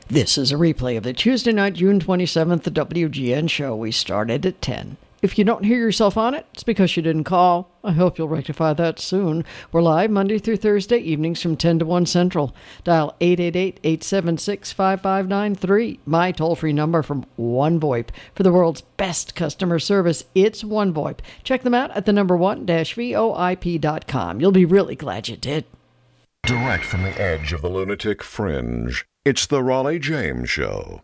This is a replay of the Tuesday night, June 27th, the WGN show. We started at 10. If you don't hear yourself on it, it's because you didn't call. I hope you'll rectify that soon. We're live Monday through Thursday evenings from 10 to 1 Central. Dial 888-876-5593. My toll-free number from OneVoIP. For the world's best customer service, it's OneVoIP. Check them out at the number one-voip.com. You'll be really glad you did. Direct from the edge of the lunatic fringe, it's the Raleigh James Show.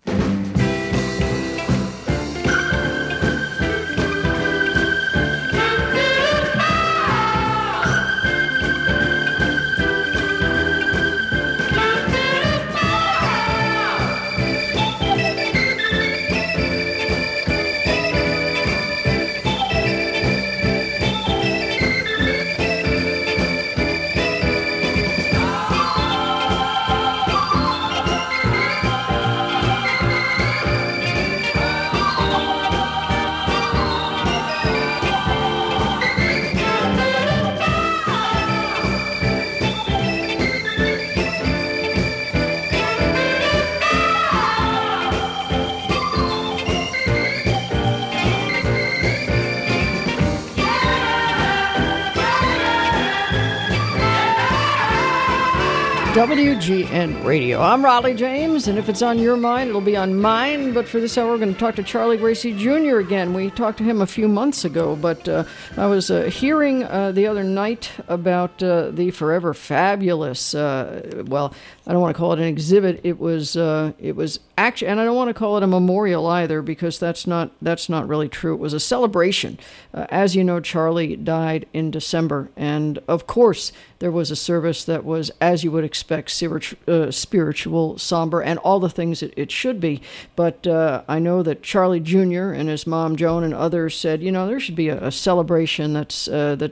WGN Radio. I'm Raleigh James, and if it's on your mind, it'll be on mine. But for this hour, we're going to talk to Charlie Gracie Jr. again. We talked to him a few months ago, but I was hearing the other night about the Forever Fabulous. Well, I don't want to call it an exhibit. It was actually, and I don't want to call it a memorial either, because that's not really true. It was a celebration. As you know, Charlie died in December, and of course, there was a service that was, as you would expect, spiritual, somber, and all the things that it should be. But I know that Charlie Jr. and his mom Joan and others said, there should be a celebration that's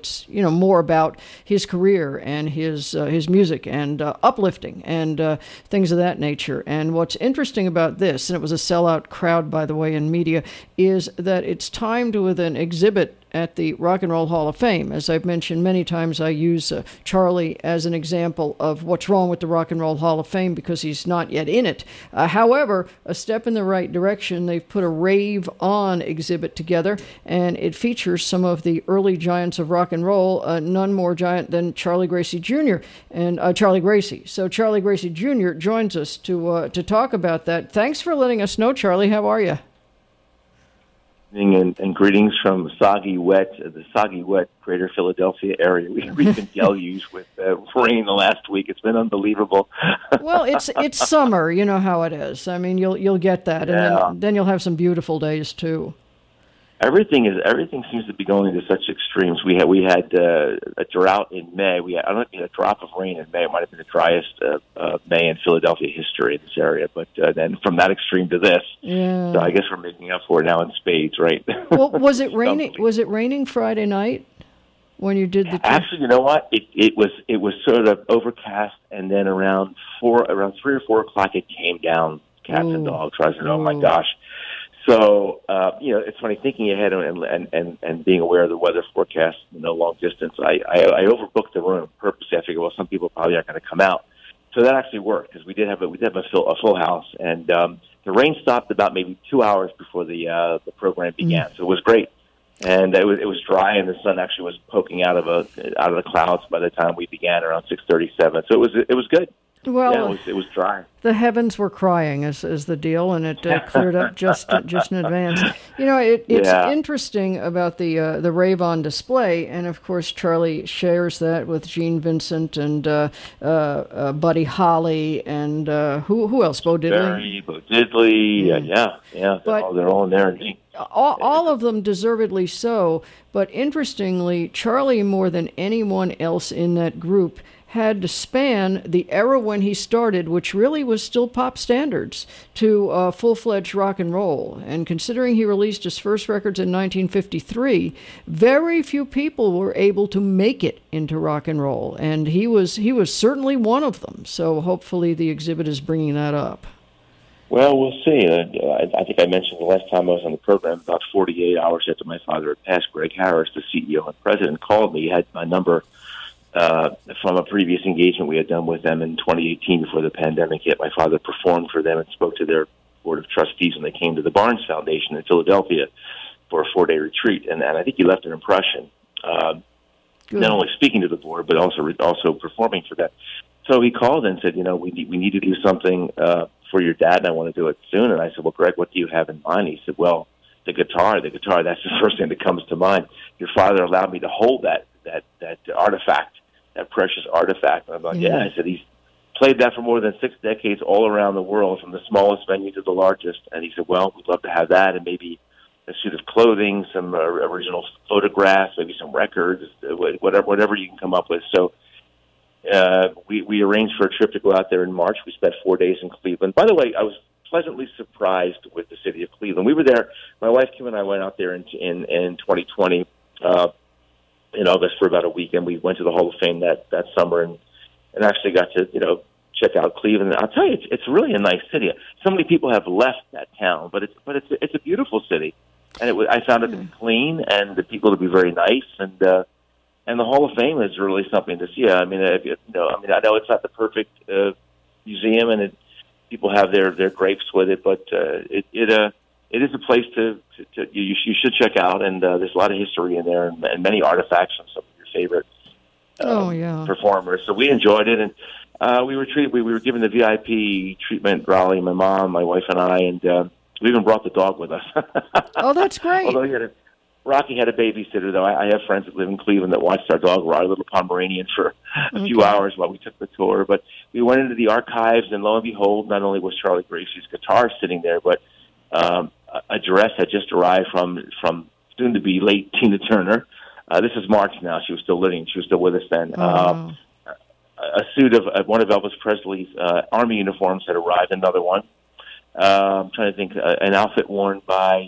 more about his career and his music and uplifting and things of that nature. And what's interesting about this, and it was a sellout crowd, by the way, in media, is that it's timed with an exhibit at the Rock and Roll Hall of Fame. As I've mentioned many times, I use Charlie as an example of what's wrong with the Rock and Roll Hall of Fame because he's not yet in it. However, a step in the right direction, they've put a Rave On exhibit together, and it features some of the early giants of rock and roll, none more giant than Charlie Gracie Jr. and Charlie Gracie. So Charlie Gracie Jr. joins us to talk about that. Thanks for letting us know, Charlie. How are you? And greetings from the soggy, wet greater Philadelphia area. We've been deluged with rain the last week. It's been unbelievable. Well, it's summer. You know how it is. I mean, you'll get that, yeah. And then you'll have some beautiful days too. Everything seems to be going to such extremes. We had a drought in May. I don't know if we had a drop of rain in May. It might have been the driest May in Philadelphia history in this area. But then from that extreme to this, yeah. So I guess we're making up for it now in spades, right? Well, was it raining? Was it raining Friday night when you did the? Actually, you know what? It was sort of overcast, and then around 3 or 4 o'clock, it came down. Cats and dogs. I said, "Oh my gosh." So, it's funny thinking ahead and being aware of the weather forecast, long distance. I overbooked the room purposely. I figured, well, some people probably aren't going to come out. So that actually worked because we did have a full house, and the rain stopped about maybe 2 hours before the program began. So it was great, and it was dry, and the sun actually was poking out of the clouds by the time we began around 6:37. So it was good. Well, yeah, it was dry. The heavens were crying is the deal, and it cleared up just in advance. It's interesting about the Rave On display, and of course Charlie shares that with Gene Vincent and Buddy Holly and who else? Bo Diddley. Bo Diddley, yeah. But they're all in there. All of them deservedly so. But interestingly, Charlie, more than anyone else in that group, had to span the era when he started, which really was still pop standards, to full-fledged rock and roll. And considering he released his first records in 1953, very few people were able to make it into rock and roll, and he was certainly one of them. So hopefully the exhibit is bringing that up. Well, we'll see. I think I mentioned the last time I was on the program, about 48 hours after my father had passed, Greg Harris, the CEO and president, called me. He had my number from a previous engagement we had done with them in 2018 before the pandemic hit. My father performed for them and spoke to their board of trustees when they came to the Barnes Foundation in Philadelphia for a 4-day retreat, and I think he left an impression, not only speaking to the board, but also performing for them. So he called and said, we need to do something for your dad, and I want to do it soon. And I said, well, Greg, what do you have in mind? He said, well, the guitar, that's the first thing that comes to mind. Your father allowed me to hold that artifact, that precious artifact. And I'm like, yeah. I said, he's played that for more than 6 decades all around the world, from the smallest venue to the largest. And he said, well, we'd love to have that, and maybe a suit of clothing, some original photographs, maybe some records, whatever you can come up with. So we arranged for a trip to go out there in March. We spent 4 days in Cleveland. By the way, I was pleasantly surprised with the city of Cleveland. We were there. My wife Kim and I went out there in 2020 in August for about a week, and we went to the Hall of Fame that summer and actually got to check out Cleveland. I'll tell you, it's really a nice city. So many people have left that town, but it's a beautiful city, and I found it to be clean and the people to be very nice, and the Hall of Fame is really something to see. I mean, I know it's not the perfect museum, and people have their gripes with it, but it is a place you should check out, and there's a lot of history in there and many artifacts from some of your favorite performers. So we enjoyed it, and we were treated. We were given the VIP treatment. Raleigh, my mom, my wife, and I, and we even brought the dog with us. Oh, that's great. Although Rocky had a babysitter, though. I have friends that live in Cleveland that watched our dog, our little Pomeranian, for a few hours while we took the tour. But we went into the archives, and lo and behold, not only was Charlie Gracie's guitar sitting there, but a dress had just arrived from soon-to-be late Tina Turner. This is March now. She was still living. She was still with us then. A suit of one of Elvis Presley's Army uniforms had arrived, another one. I'm trying to think, an outfit worn by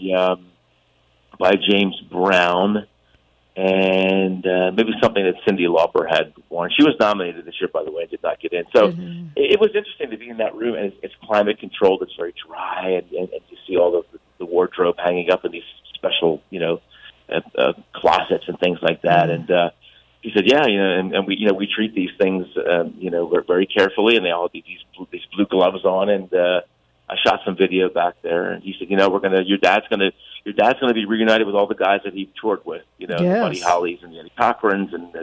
James Brown, and maybe something that Cyndi Lauper had worn. She was nominated this year, by the way, and did not get in. So it was interesting to be in that room, and it's climate controlled. It's very dry, and you see all the wardrobe hanging up in these special, closets and things like that. And he said, yeah, and we treat these things, very carefully, and they all have these blue gloves on, and I shot some video back there, and he said, your dad's gonna be reunited with all the guys that he toured with, Buddy Holly's and Eddie Cochran's and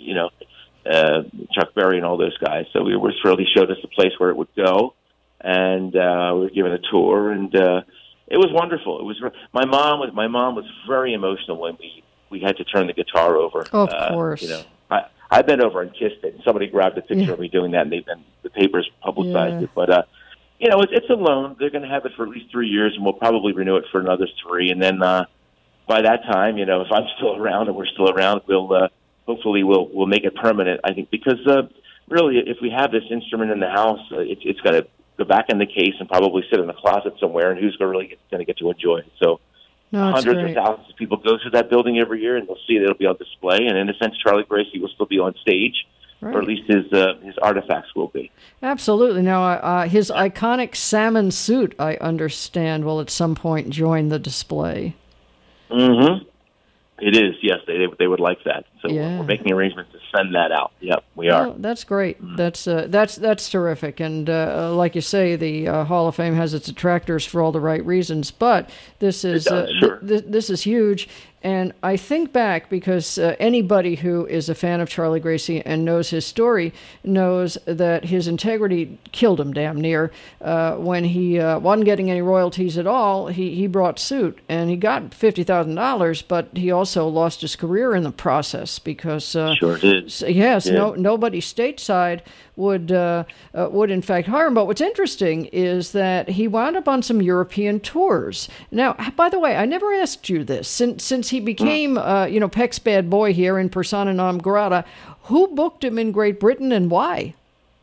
Chuck Berry and all those guys. So we were thrilled. He showed us the place where it would go, and we were given a tour, and it was wonderful. It was my mom was very emotional when we had to turn the guitar over. Of course, I bent over and kissed it. And somebody grabbed a picture of me doing that, and the papers publicized it, but. It's a loan. They're going to have it for at least 3 years, and we'll probably renew it for another 3. And then by that time, if I'm still around and we're still around, hopefully we'll make it permanent. I think because really, if we have this instrument in the house, it's got to go back in the case and probably sit in a closet somewhere. And who's going to get to enjoy it? So hundreds of thousands of people go through that building every year, and they'll see it. It'll be on display. And in a sense, Charlie Gracie will still be on stage. Right. Or at least his artifacts will be. Absolutely. Now, his iconic salmon suit, I understand, will at some point join the display. Mm-hmm. It is, yes. They would like that. So we're making arrangements to send that out. Yep, we are. Oh, that's great. That's terrific. And like you say, the Hall of Fame has its detractors for all the right reasons. But this is this is huge. And I think back because anybody who is a fan of Charlie Gracie and knows his story knows that his integrity killed him damn near. When he wasn't getting any royalties at all, he brought suit, and he got $50,000, but he also lost his career in the process because sure did. Yes, nobody stateside would in fact hire him. But what's interesting is that he wound up on some European tours. Now, by the way, I never asked you this. Since he became, Peck's bad boy here in persona non grata, who booked him in Great Britain and why?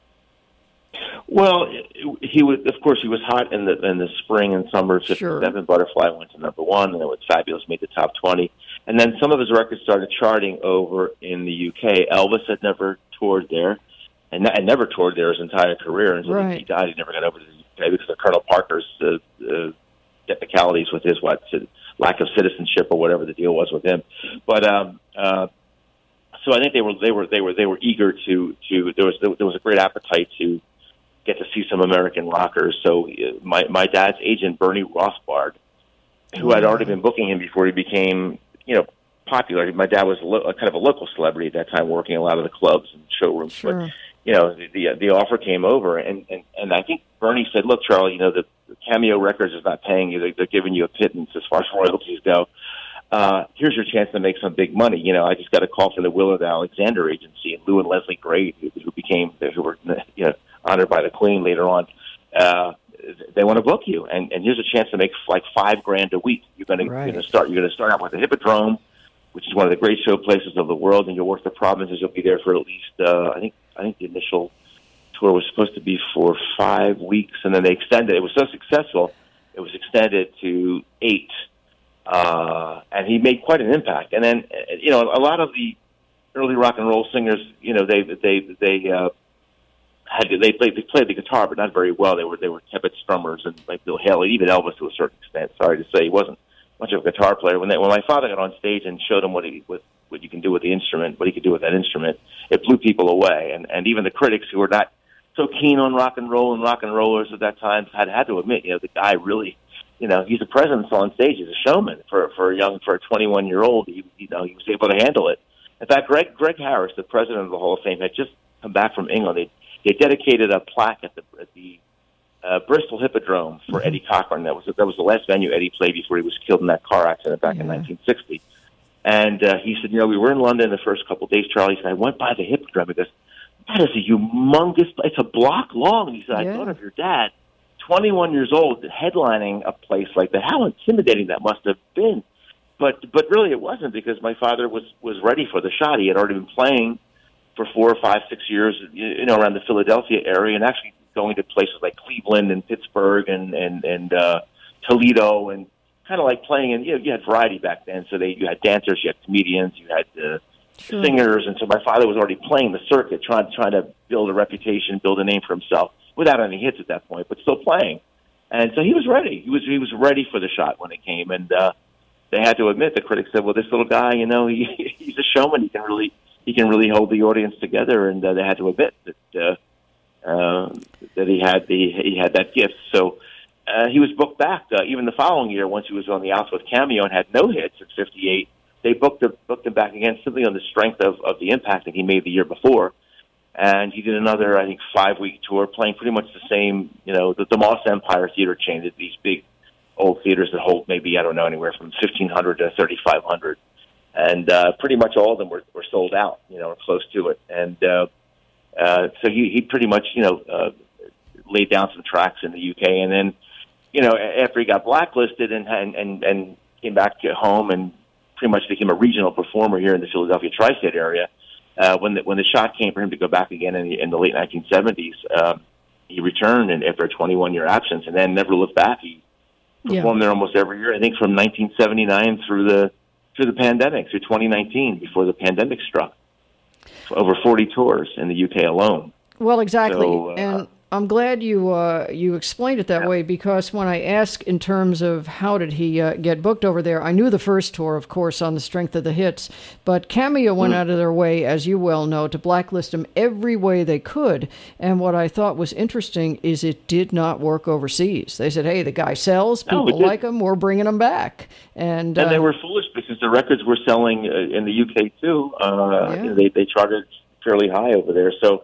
Well, he was hot in the spring and summer of '57. Sure. Butterfly went to number 1, and it was Fabulous, made the top 20. And then some of his records started charting over in the UK. Elvis had never toured there, and never toured there his entire career. And so he died. He never got over to the UK because of Colonel Parker's technicalities with his lack of citizenship or whatever the deal was with him. But so I think they were eager to there was a great appetite to get to see some American rockers. So my dad's agent, Bernie Rothbard, who had already been booking him before he became, popular. My dad was kind of a local celebrity at that time, working a lot of the clubs and showrooms. Sure. But the offer came over, and I think Bernie said, "Look, Charlie, the Cameo Records is not paying you; they're giving you a pittance as far as royalties go. Here's your chance to make some big money. I just got a call from the Willard Alexander Agency, and Lou and Leslie Gray, who were honored by the Queen later on. They want to book you, and here's a chance to make like $5,000 a week. You're going to start out with the Hippodrome, which is one of the great show places of the world, and you'll work the provinces. You'll be there for at least I think the initial tour was supposed to be for 5 weeks, and then they extended. It was so successful, it was extended to 8, and he made quite an impact. And then a lot of the early rock and roll singers, they played the guitar, but not very well. They were tepid strummers, and like Bill Haley, even Elvis to a certain extent. Sorry to say, he wasn't much of a guitar player. When my father got on stage and showed him what you can do with the instrument, what he could do with that instrument, it blew people away. And even the critics who were not so keen on rock and roll and rock and rollers at that time had to admit, the guy really, he's a presence on stage. He's a showman for a 21-year-old. He was able to handle it. In fact, Greg Harris, the president of the Hall of Fame, had just come back from England. They dedicated a plaque at the Bristol Hippodrome for Eddie Cochran. That was the last venue Eddie played before he was killed in that car accident back in 1960. And he said, we were in London the first couple of days, Charlie. He said, I went by the Hippodrome. He goes, that is a humongous, it's a block long. He said, I thought of your dad, 21 years old, headlining a place like that. How intimidating that must have been. But really it wasn't, because my father was ready for the shot. He had already been playing for 4 or 5, 6 years, around the Philadelphia area, and actually going to places like Cleveland and Pittsburgh and Toledo, and kind of like playing. And you had variety back then, so you had dancers, you had comedians, you had singers, and so my father was already playing the circuit, trying to build a reputation, build a name for himself, without any hits at that point, but still playing. And so he was ready. He was ready for the shot when it came, and they had to admit, the critics said, "Well, this little guy, he's a showman. He can really hold the audience together," and they had to admit that he had that gift. So he was booked back even the following year. Once he was on the outs with Cameo and had no hits at 58, they booked him back again simply on the strength of the impact that he made the year before. And he did another, I think, 5-week tour, playing pretty much the same, the Moss Empire Theater chain, these big old theaters that hold maybe, I don't know, anywhere from 1,500 to 3,500. And pretty much all of them were sold out, or close to it. And so he pretty much, laid down some tracks in the UK. And then, after he got blacklisted and came back home and pretty much became a regional performer here in the Philadelphia tri-state area, when the shot came for him to go back again in the late 1970s, he returned and after a 21-year absence, and then never looked back. He performed there almost every year, I think from 1979 through the pandemic, through 2019, before the pandemic struck. Over 40 tours in the UK alone. Well, exactly. So, and I'm glad you explained it that way, because when I ask in terms of how did he get booked over there, I knew the first tour, of course, on the strength of the hits, but Cameo went out of their way, as you well know, to blacklist him every way they could. And what I thought was interesting is it did not work overseas. They said, hey, the guy sells, people like him, we're bringing him back. And they were foolish, because the records were selling in the UK too. They charted fairly high over there. So,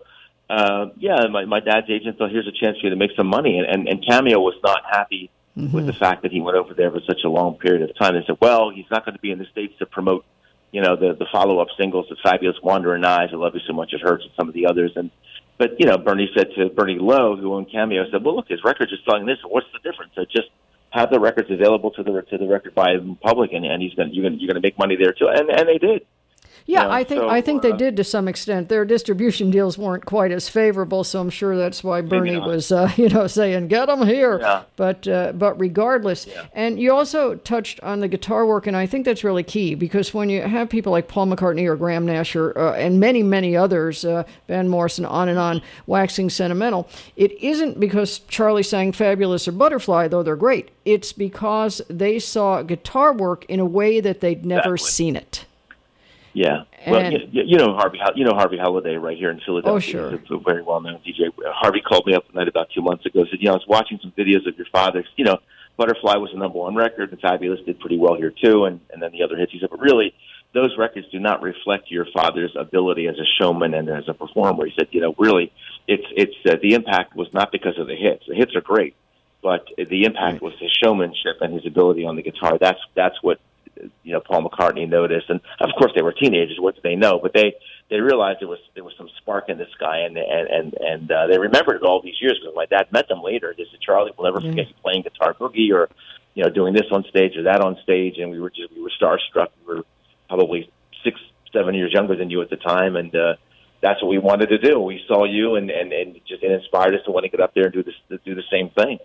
my dad's agent thought, here's a chance for you to make some money. And Cameo was not happy with the fact that he went over there for such a long period of time. They said, well, he's not going to be in the States to promote, the follow-up singles, The Fabulous Wandering Eyes, I Love You So Much It Hurts, and some of the others. But Bernie said to Bernie Lowe, who owned Cameo, said, well, look, his records are selling this, and what's the difference? So just have the records available to the record buying public, and you're going to make money there too. And they did. Yeah, I think they did to some extent. Their distribution deals weren't quite as favorable, so I'm sure that's why Bernie was, saying, get them here. Yeah. But regardless, and you also touched on the guitar work, and I think that's really key, because when you have people like Paul McCartney or Graham Nash and many, many others, Van Morrison, on, waxing sentimental, it isn't because Charlie sang Fabulous or Butterfly, though they're great. It's because they saw guitar work in a way that they'd never seen it. Yeah. Well, you know Harvey Holiday right here in Philadelphia. Oh, sure. He's a very well-known DJ. Harvey called me up one night about 2 months ago. Said, I was watching some videos of your father. Butterfly was the #1 record, and Fabulous did pretty well here too, and then the other hits. He said, but really, those records do not reflect your father's ability as a showman and as a performer. He said, really, it's the impact was not because of the hits. The hits are great, but the impact was his showmanship and his ability on the guitar. That's what Paul McCartney noticed, and of course they were teenagers. What did they know? But they realized there was some spark in this guy, and they remembered it all these years because my dad met them later. They said, Charlie, we'll never forget you playing Guitar Boogie or doing this on stage or that on stage, and we were starstruck. We were probably 6-7 years younger than you at the time, and that's what we wanted to do. We saw you, and it inspired us to want to get up there and do the same thing.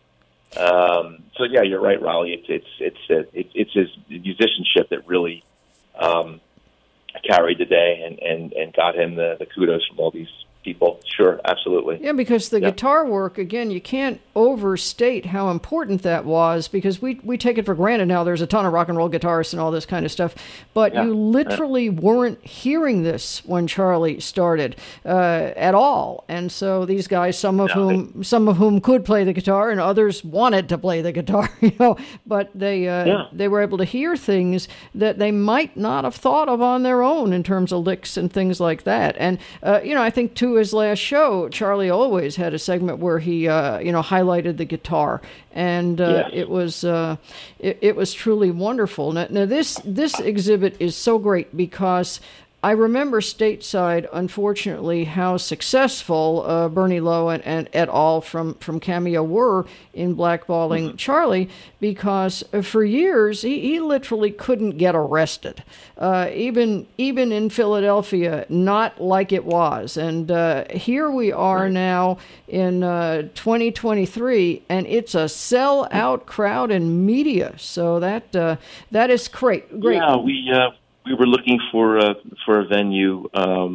So yeah, you're right, Raleigh. It's his musicianship that really carried the day and got him the kudos from all these people. Sure, absolutely. Yeah, because the guitar work, again, you can't overstate how important that was, because we take it for granted now. There's a ton of rock and roll guitarists and all this kind of stuff, but you literally weren't hearing this when Charlie started at all. And so these guys, some of whom could play the guitar and others wanted to play the guitar, but they were able to hear things that they might not have thought of on their own in terms of licks and things like that. And I think to his last show, Charlie always had a segment where he highlighted the guitar, and it was truly wonderful. Now this exhibit is so great because I remember stateside, unfortunately, how successful Bernie Lowe and et al. from Cameo were in blackballing Charlie, because for years he literally couldn't get arrested, even in Philadelphia, not like it was. And here we are now in 2023, and it's a sell-out crowd and media. So that is great. Yeah, we were looking for a venue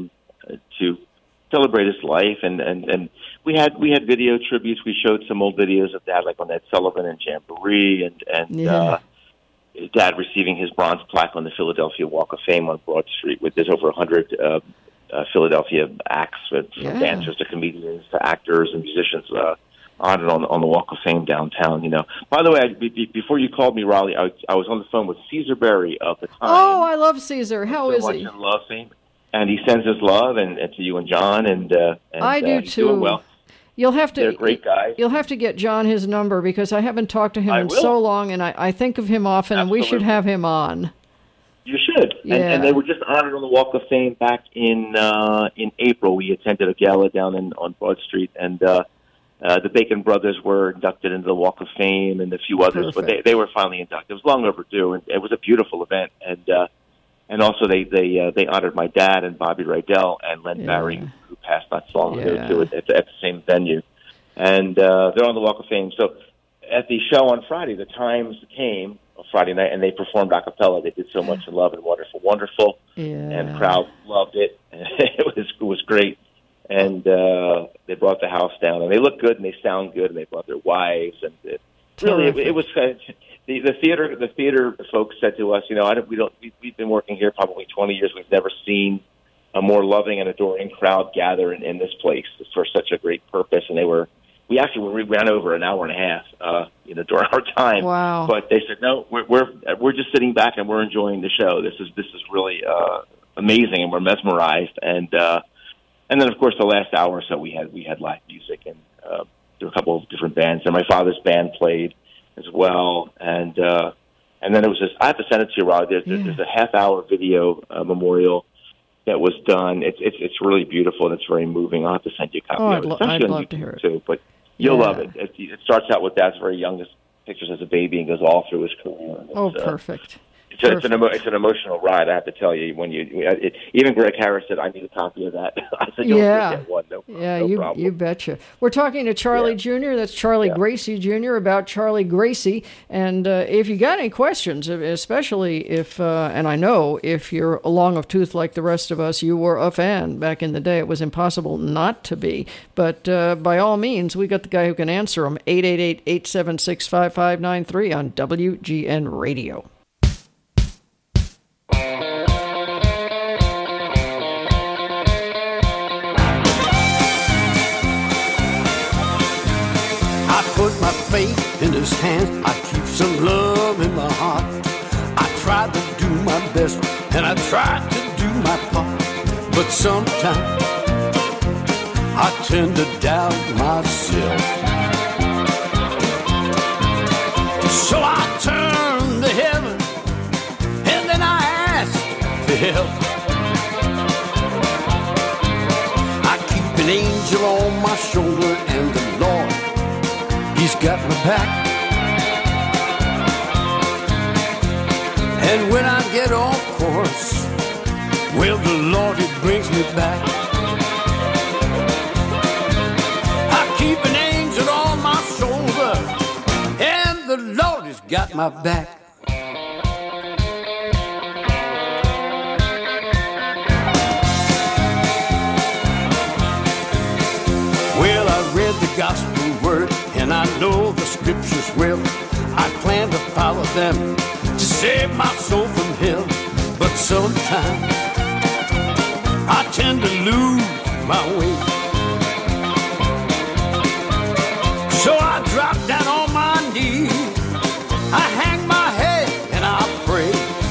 to celebrate his life, and we had video tributes. We showed some old videos of Dad, like on Ed Sullivan and Jamboree, and Dad receiving his bronze plaque on the Philadelphia Walk of Fame on Broad Street. There's over 100 Philadelphia acts, from dancers to comedians to actors and musicians on the Walk of Fame downtown. By the way, before you called me, Raleigh, I was on the phone with Caesar Berry of the time. Oh, I love Caesar. How is he? Love him, and he sends his love and to you and John, and I do he's too. Doing well. They're great guys. You'll have to get John his number, because I haven't talked to him in so long, and I think of him often, Absolutely. and we should have him on. You should. Yeah. And they were just honored on the Walk of Fame back in April. We attended a gala down on Broad Street, and the Bacon Brothers were inducted into the Walk of Fame, and a few others. Perfect. But they were finally inducted. It was long overdue, and it was a beautiful event. And also they honored my dad and Bobby Rydell and Len Barry, who passed not so long ago too, at the same venue. And they're on the Walk of Fame. So at the show on Friday, the Times came on Friday night, and they performed a cappella. They did So Much in Love and Wonderful, Wonderful, and the crowd loved it. It was great. And they brought the house down, and they look good, and they sound good, and they brought their wives, and it was the theater folks said to us, we've been working here probably 20 years. We've never seen a more loving and adoring crowd gather in this place for such a great purpose. And we ran over an hour and a half, during our time. Wow! But they said no, we're just sitting back and we're enjoying the show. This is really amazing, and we're mesmerized. And then, of course, the last hour or so, we had live music, and there were a couple of different bands. And my father's band played as well. And then it was I have to send it to you, Rod. There's a half-hour video memorial that was done. It's really beautiful, and it's very moving. I'll have to send you a copy of it. I'd love to hear it. Too, but you'll love it. It starts out with Dad's very youngest pictures as a baby and goes all through his career. Perfect. It's an emotional ride, I have to tell you. Even Greg Harris said, I need a copy of that. I said, you'll get one. No problem. You betcha. We're talking to Charlie Jr., that's Charlie Gracie Jr., about Charlie Gracie. And if you got any questions, especially if, and I know if you're long of tooth like the rest of us, you were a fan back in the day. It was impossible not to be. But by all means, we got the guy who can answer them. 888-876-5593 on WGN Radio. his hands, I keep some love in my heart. I try to do my best, and I try to do my part. But sometimes I tend to doubt myself. So I turn to heaven, and then I ask for help. I keep an angel on my shoulder, and the Lord, He's got my back. And when I get off course, well, the Lord, He brings me back. I keep an angel on my shoulder, and the Lord has got my back. Well, I read the gospel word, and I know the scriptures well. I plan to follow them to save my soul from hell. But sometimes I tend to lose my way. So I drop down on my knees, I hang my head and I pray.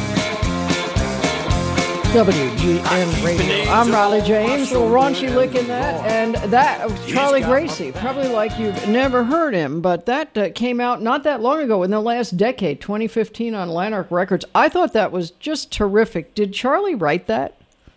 WGN Radio. I'm Raleigh James, a little raunchy lick in that, and that was Charlie Gracie. Probably like you've never heard him, but that came out not that long ago, in the last decade, 2015 on Lanark Records. I thought that was just terrific. Did Charlie write that?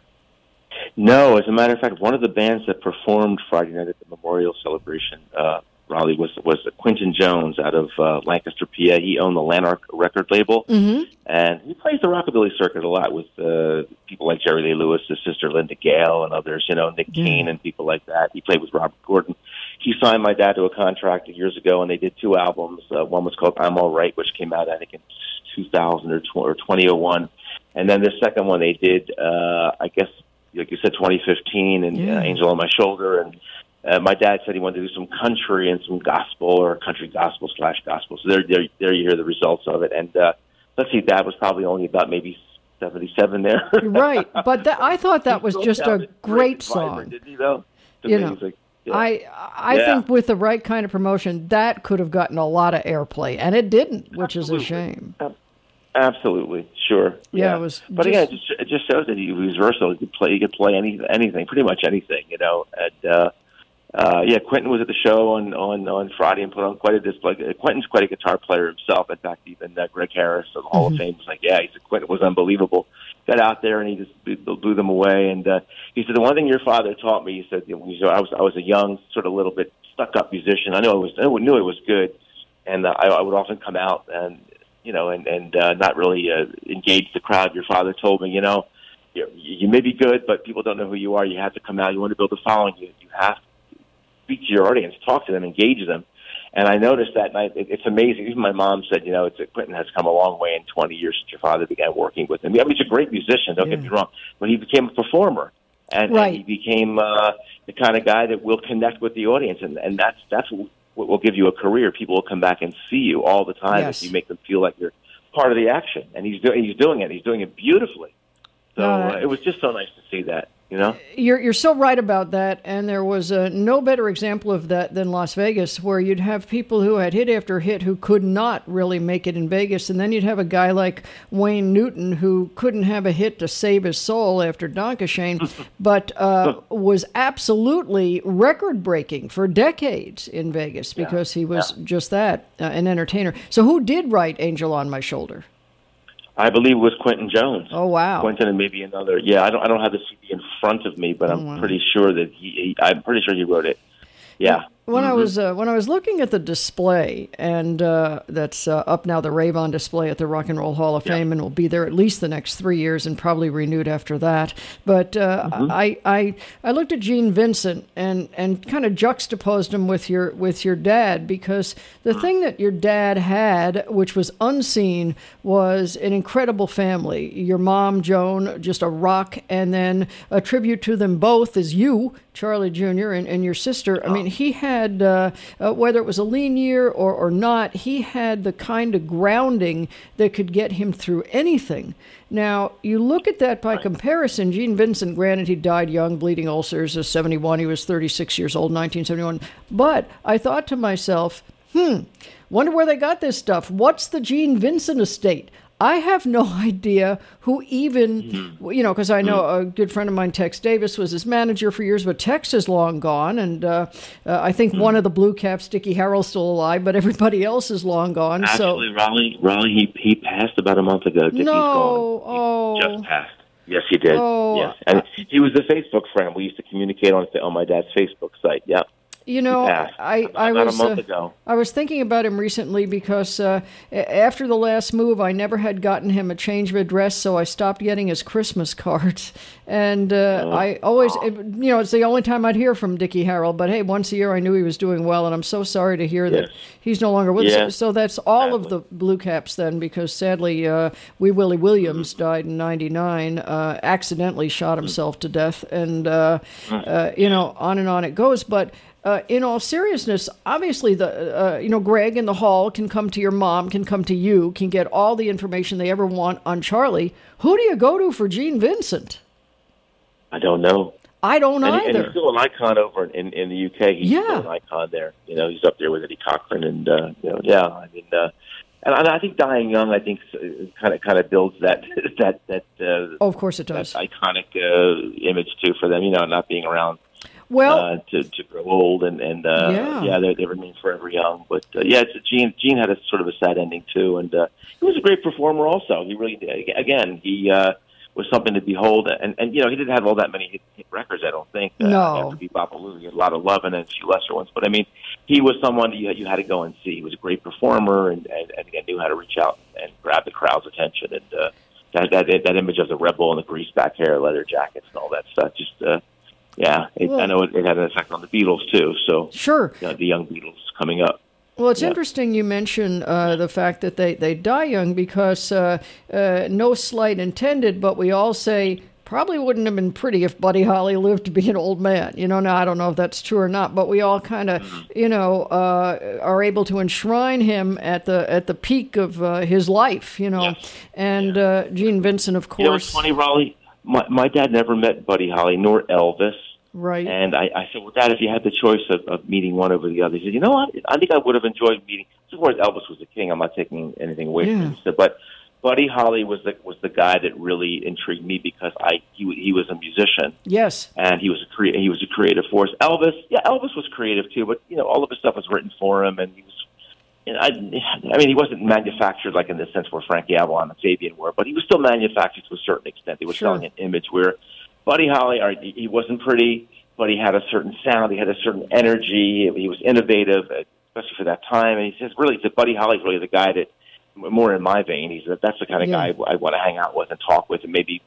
No, as a matter of fact, one of the bands that performed Friday night at the Memorial Celebration, Raleigh, was Quentin Jones out of Lancaster, PA. He owned the Lanark record label, and he plays the rockabilly circuit a lot with people like Jerry Lee Lewis, his sister Linda Gale, and others, Nick Kane and people like that. He played with Robert Gordon. He signed my dad to a contract years ago, and they did 2 albums. One was called I'm All Right, which came out, I think, in 2000 or 2001. And then the second one they did, I guess, like you said, 2015, and Angel on My Shoulder. And my dad said he wanted to do some country and some gospel, or country gospel / gospel. So there you hear the results of it. And let's see, Dad was probably only about maybe 77 there. Right, but I thought that was just a great song. Didn't he, though? Music. Yeah. I think with the right kind of promotion, that could have gotten a lot of airplay, and it didn't, which is a shame. Absolutely, sure. Yeah, it was. But again, it just shows that he was versatile. He could play anything, pretty much anything, And Quentin was at the show on Friday and put on quite a display. Quentin's quite a guitar player himself. In fact, even Greg Harris of the Hall of Fame was like, he said Quentin was unbelievable. Got out there and he just blew them away. And he said, the one thing your father taught me, he said, I was a young, sort of little bit stuck-up musician. I knew it was good, and I would often come out and not really engage the crowd. Your father told me, you may be good, but people don't know who you are. You have to come out. You want to build a following. You have to speak to your audience, talk to them, engage them. And I noticed that night, it's amazing. Even my mom said, Quentin has come a long way in 20 years since your father began working with him. I mean, he's a great musician, don't get me wrong, but he became a performer. And he became the kind of guy that will connect with the audience. And that's what will give you a career. People will come back and see you all the time if you make them feel like you're part of the action. And he's doing it. He's doing it beautifully. So it was just so nice to see that. You're so right about that, and there was no better example of that than Las Vegas, where you'd have people who had hit after hit who could not really make it in Vegas, and then you'd have a guy like Wayne Newton who couldn't have a hit to save his soul after Donkashane, but was absolutely record-breaking for decades in Vegas because he was just that, an entertainer. So who did write Angel on My Shoulder? I believe it was Quentin Jones. Oh, wow. Quentin and maybe another. Yeah, I don't have the CD in front of me, but I'm pretty sure that I'm pretty sure he wrote it. Yeah. When I was looking at the display, and that's up now, the Rave-On display at the Rock and Roll Hall of Fame, and will be there at least the next 3 years, and probably renewed after that. But I looked at Gene Vincent and kind of juxtaposed him with your dad, because the thing that your dad had, which was unseen, was an incredible family. Your mom, Joan, just a rock, and then a tribute to them both is you, Charlie Jr., and your sister. I mean, he had, whether it was a lean year or not, he had the kind of grounding that could get him through anything. Now, you look at that by comparison. Gene Vincent, granted, he died young, bleeding ulcers, at 71. He was 36 years old, 1971. But I thought to myself, Wonder where they got this stuff. What's the Gene Vincent estate? I have no idea who even, because I know a good friend of mine, Tex Davis, was his manager for years, but Tex is long gone. And I think one of the Blue Caps, Dickie Harrell's still alive, but everybody else is long gone. Actually, Raleigh, he passed about a month ago. Dickie's gone. He just passed. Yes, he did. Oh. Yes. And he was a Facebook friend. We used to communicate on my dad's Facebook site. Yeah. I was a month ago. I was thinking about him recently because after the last move, I never had gotten him a change of address, so I stopped getting his Christmas cards. And I always, it's the only time I'd hear from Dickie Harrell. But hey, once a year I knew he was doing well, and I'm so sorry to hear that he's no longer with us. So that's all of the Blue Caps then, because sadly, Wee Willie Williams died in '99, accidentally shot himself to death, and on and on it goes. But in all seriousness, obviously, Greg and the Hall can come to your mom, can come to you, can get all the information they ever want on Charlie. Who do you go to for Gene Vincent? I don't know. I don't either. And he's still an icon over in the UK. He's still an icon there. He's up there with Eddie Cochran, and and I think dying young, I think, kind of builds that. Oh, of course it does. That iconic image too for them. Not being around. Well, to grow old and they remain forever young. But Gene had a sort of a sad ending too, and he was a great performer also. He really did. Again, he was something to behold, and he didn't have all that many hit records. I don't think. No. After Bebop, he had a lot of Lovin' and a few lesser ones. But I mean, he was someone you had to go and see. He was a great performer, and again knew how to reach out and grab the crowd's attention. And that image of the rebel and the greased back hair, leather jackets, and all that stuff just. I know it had an effect on the Beatles, too. So sure. The young Beatles coming up. Well, it's interesting you mention the fact that they die young because no slight intended, but we all say probably wouldn't have been pretty if Buddy Holly lived to be an old man. Now I don't know if that's true or not, but we all kind of, are able to enshrine him at the peak of his life, Yes. And Gene Vincent, of course. It's funny, Raleigh. My dad never met Buddy Holly nor Elvis. Right. And I said, well, Dad, if you had the choice of meeting one over the other, he said, you know what? I think I would have enjoyed meeting. Of course, Elvis was the king. I'm not taking anything away from him. He said, but Buddy Holly was the guy that really intrigued me because he was a musician. Yes. And he was a creative force. Elvis was creative too, but all of his stuff was written for him, and he was. He wasn't manufactured like in the sense where Frankie Avalon and Fabian were, but he was still manufactured to a certain extent. They were selling an image where Buddy Holly, he wasn't pretty, but he had a certain sound. He had a certain energy. He was innovative, especially for that time. And he says, really, Buddy Holly's really the guy that, more in my vein, that's the kind of guy I want to hang out with and talk with and maybe,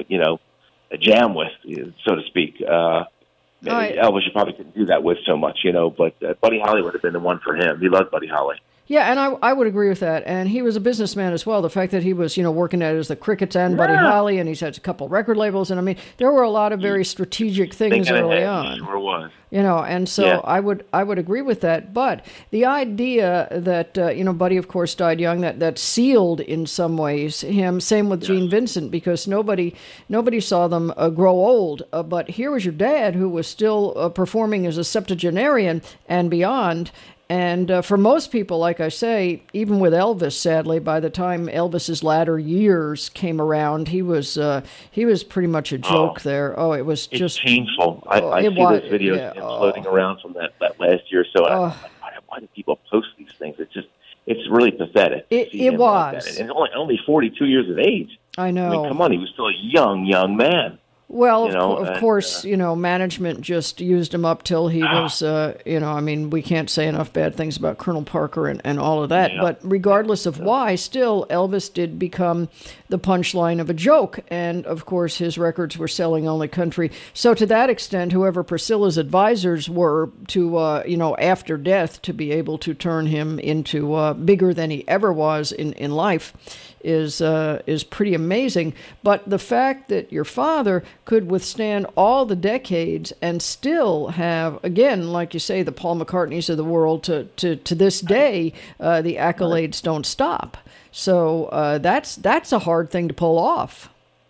jam with, so to speak. Elvis, you probably couldn't do that with so much, but Buddy Holly would have been the one for him. He loved Buddy Holly. Yeah, and I would agree with that. And he was a businessman as well. The fact that he was, working at it as the Crickets and Buddy Holly, and he's had a couple record labels. And there were a lot of very strategic things early on. Sure was. And so I would agree with that. But the idea that, Buddy, of course, died young, that sealed in some ways him. Same with Gene Vincent, because nobody saw them grow old. But here was your dad, who was still performing as a septuagenarian and beyond. And for most people, like I say, even with Elvis, sadly, by the time Elvis's latter years came around, he was pretty much a joke there. Oh, it was just painful. I see those videos floating around from that last year or so. I'm like, why do people post these things? It's really pathetic. It was. Like and only 42 years of age. I know. I mean, come on, he was still a young man. Well, of course, management just used him up till he was, we can't say enough bad things about Colonel Parker and all of that. Yeah. But regardless of why, still, Elvis did become the punchline of a joke. And, of course, his records were selling only country. So to that extent, whoever Priscilla's advisors were to, after death, to be able to turn him into bigger than he ever was in life is pretty amazing. But the fact that your father could withstand all the decades and still have, again, like you say, the Paul McCartneys of the world to this day, the accolades don't stop. So that's a hard thing to pull off.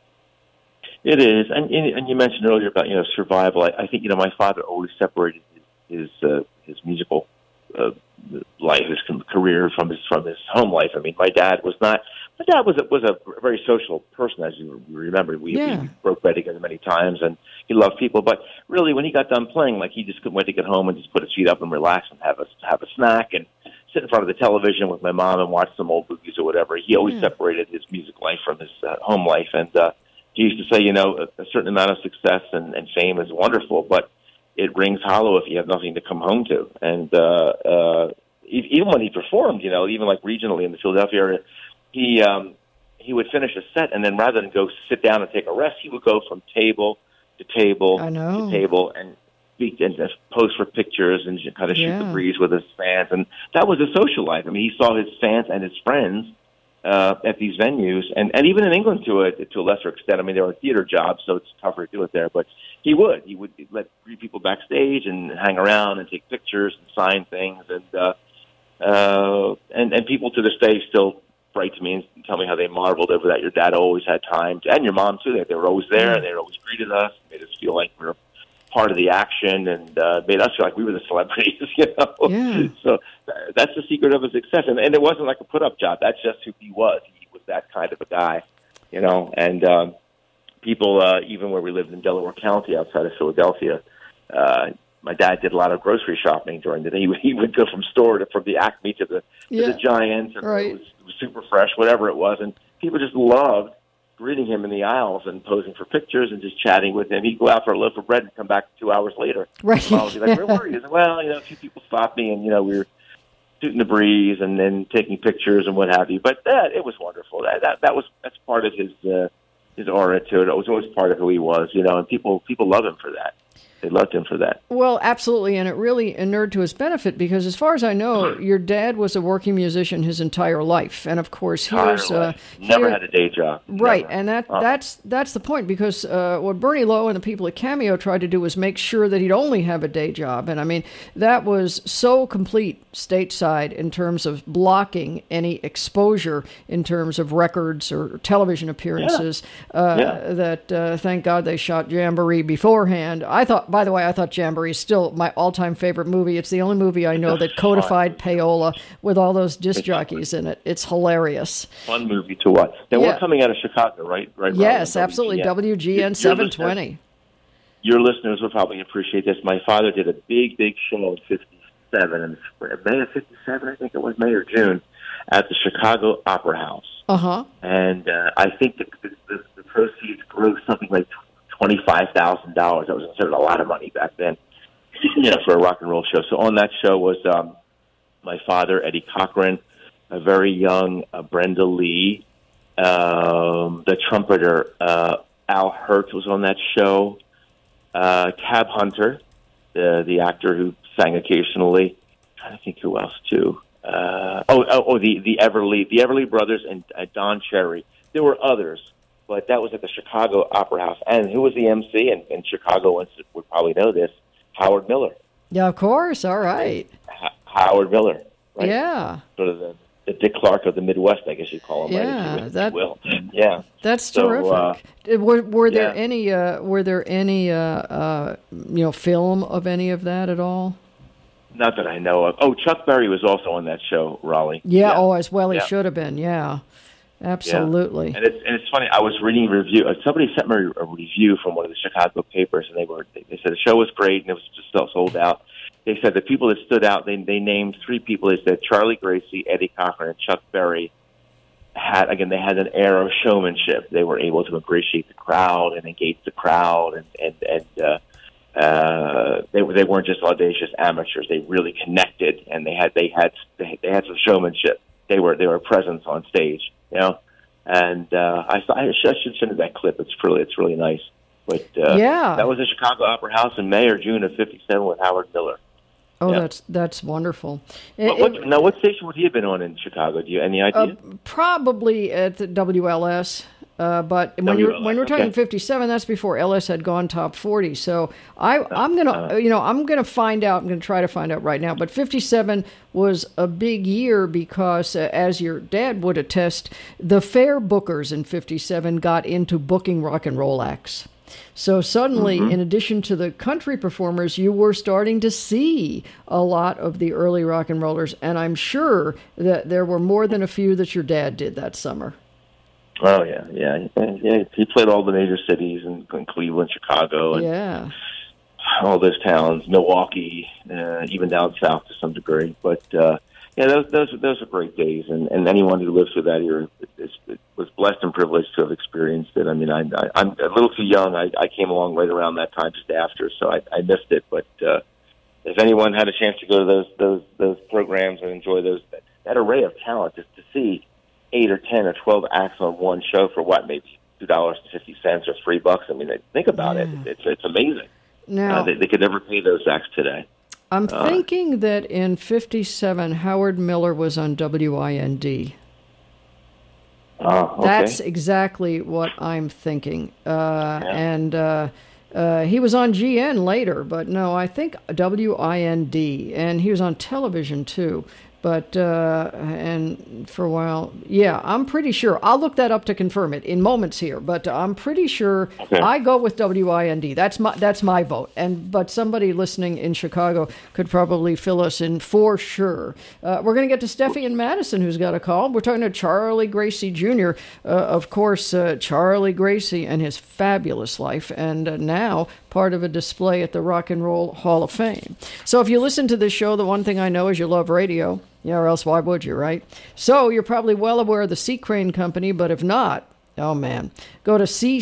It is, and you mentioned earlier about survival. I think my father always separated his musical life, his career from his home life. I mean, my dad was a very social person, as you remember. We broke bread together many times, and he loved people. But really, when he got done playing, like, he just couldn't wait to get home and just put his feet up and relax and have a snack and sit in front of the television with my mom and watch some old movies or whatever. He always separated his music life from his home life, and he used to say, a certain amount of success and fame is wonderful, but it rings hollow if you have nothing to come home to. And even when he performed, even like regionally in the Philadelphia area, he would finish a set, and then rather than go sit down and take a rest, he would go from table to table to table and speak and pose for pictures and kind of shoot the breeze with his fans. And that was a social life. I mean, he saw his fans and his friends at these venues, and even in England to a lesser extent. I mean, there were theater jobs, so it's tougher to do it there. But he would let people backstage and hang around and take pictures and sign things, and people to this day still write to me and tell me how they marveled over that. Your dad always had time, and your mom too. They were always there, and they always greeted us, made us feel like we were part of the action, and made us feel like we were the celebrities, Yeah. So that's the secret of his success. And it wasn't like a put-up job. That's just who he was. He was that kind of a guy, and people, even where we lived in Delaware County outside of Philadelphia, my dad did a lot of grocery shopping during the day. He would go from the Acme to the Giant, and it was super fresh, whatever it was, and people just loved greeting him in the aisles and posing for pictures and just chatting with him. He'd go out for a loaf of bread and come back 2 hours later. Right. Mom would be like, "Where were you?" Well, a few people stopped me, and we were shooting the breeze and then taking pictures and what have you. But it was wonderful. That's part of his aura to it. It was always part of who he was, and people love him for that. They loved him for that. Well, absolutely, and it really inured to his benefit because, as far as I know, your dad was a working musician his entire life, and of course, never had a day job. Right, Never. and that's the point, because what Bernie Lowe and the people at Cameo tried to do was make sure that he'd only have a day job, and I mean that was so complete stateside in terms of blocking any exposure in terms of records or television appearances. That thank God they shot Jamboree beforehand. By the way, I thought Jamboree is still my all-time favorite movie. It's the only movie I know that codified payola with all those disc jockeys in it. It's hilarious. Fun movie to watch. Now, we're coming out of Chicago, right? Yes, absolutely. WGN 720. Your listeners will probably appreciate this. My father did a big show in 57, in May of 57, I think it was, May or June, at the Chicago Opera House. Uh-huh. And I think the proceeds grew something like $25,000. That was considered a lot of money back then, for a rock and roll show. So on that show was my father, Eddie Cochran, a very young Brenda Lee, the trumpeter Al Hurt was on that show, Cab Hunter, the actor who sang occasionally. I'm trying to think who else too. The Everly Brothers and Don Cherry. There were others. But that was at the Chicago Opera House. And who was the MC? And Chicagoans would probably know this. Howard Miller. Yeah, of course. All right. Howard Miller. Right? Yeah. Sort of the Dick Clark of the Midwest, I guess you'd call him. Yeah, right? If you will. Yeah. That's terrific. Were there any film of any of that at all? Not that I know of. Oh, Chuck Berry was also on that show, Raleigh. Yeah. Oh, as well he should have been. Yeah. Absolutely. Yeah. And it's funny. I was reading a review. Somebody sent me a review from one of the Chicago papers, and they said the show was great and it was just sold out. They said the people that stood out. They named three people. They said Charlie Gracie, Eddie Cochran, and Chuck Berry had an air of showmanship. They were able to ingratiate the crowd and engage the crowd, and they weren't just audacious amateurs. They really connected, and they had some showmanship. They were a presence on stage. And I should send you that clip. It's really nice. But that was the Chicago Opera House in May or June of '57 with Howard Miller. Oh, that's wonderful. What station would he have been on in Chicago? Do you have any idea? Probably at the WLS. But when we're talking 57, that's before LS had gone top 40. So I'm gonna find out. I'm gonna try to find out right now. But 57 was a big year because, as your dad would attest, the fair bookers in 57 got into booking rock and roll acts. So suddenly, in addition to the country performers, you were starting to see a lot of the early rock and rollers, and I'm sure that there were more than a few that your dad did that summer. Oh, yeah. He played all the major cities in Cleveland, Chicago, and all those towns, Milwaukee, even down south to some degree. But those are great days, and anyone who lives through that era was blessed and privileged to have experienced it. I mean, I'm a little too young. I came along right around that time, just after, so I missed it. But if anyone had a chance to go to those programs and enjoy that array of talent, just to see 8 or 10 or 12 acts on one show for maybe $2.50 or $3. I mean, think about it. It's amazing. Now they could never pay those acts today. I'm thinking that in '57, Howard Miller was on WIND. Okay. That's exactly what I'm thinking. And he was on GN later, but no, I think WIND, and he was on television too. But, and for a while, I'm pretty sure. I'll look that up to confirm it in moments here, but I'm pretty sure I go with WIND. That's my vote. But somebody listening in Chicago could probably fill us in for sure. We're going to get to Steffi in Madison, who's got a call. We're talking to Charlie Gracie Jr., of course, Charlie Gracie and his fabulous life, and now part of a display at the Rock and Roll Hall of Fame. So if you listen to this show, the one thing I know is you love radio. Yeah, or else why would you, right? So you're probably well aware of the C. Crane Company, but if not, oh man, go to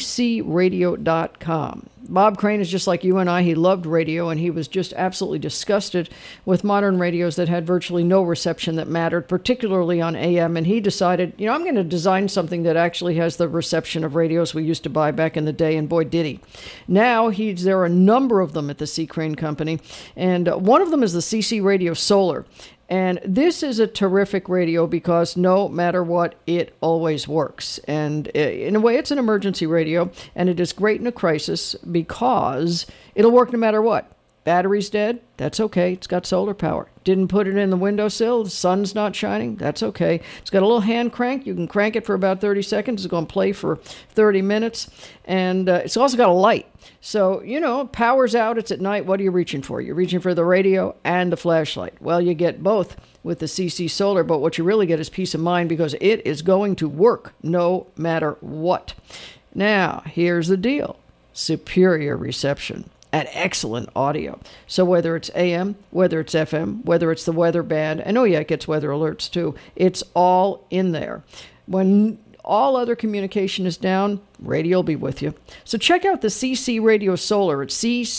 ccradio.com. Bob Crane is just like you and I. He loved radio, and he was just absolutely disgusted with modern radios that had virtually no reception that mattered, particularly on AM. And he decided, I'm going to design something that actually has the reception of radios we used to buy back in the day, and boy, did he. Now, there are a number of them at the C. Crane Company, and one of them is the CC Radio Solar. And this is a terrific radio because no matter what, it always works. And in a way, it's an emergency radio, and it is great in a crisis because it'll work no matter what. Battery's dead? That's okay. It's got solar power. Didn't put it in the windowsill? The sun's not shining? That's okay. It's got a little hand crank. You can crank it for about 30 seconds. It's going to play for 30 minutes. And it's also got a light. So, power's out. It's at night. What are you reaching for? You're reaching for the radio and the flashlight. Well, you get both with the CC Solar, but what you really get is peace of mind because it is going to work no matter what. Now, here's the deal. Superior reception and excellent audio. So whether it's AM, whether it's FM, whether it's the weather band, and it gets weather alerts too, it's all in there. When all other communication is down, radio will be with you. So check out the CC Radio Solar at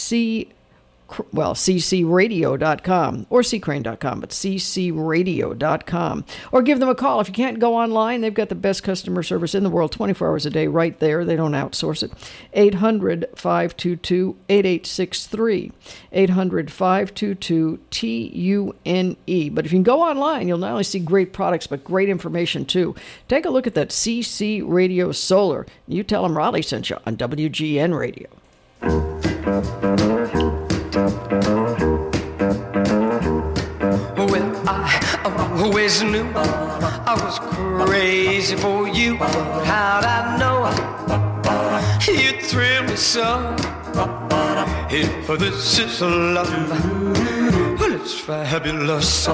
ccradio.com or ccrane.com, but ccradio.com. Or give them a call. If you can't go online, they've got the best customer service in the world 24 hours a day right there. They don't outsource it. 800-522-8863. 800-522-TUNE. But if you can go online, you'll not only see great products, but great information too. Take a look at that CC Radio Solar. You tell them Raleigh sent you on WGN Radio. Well, I always knew I was crazy for you. How'd I know you'd thrill me so? If this is love, well, it's fabulous.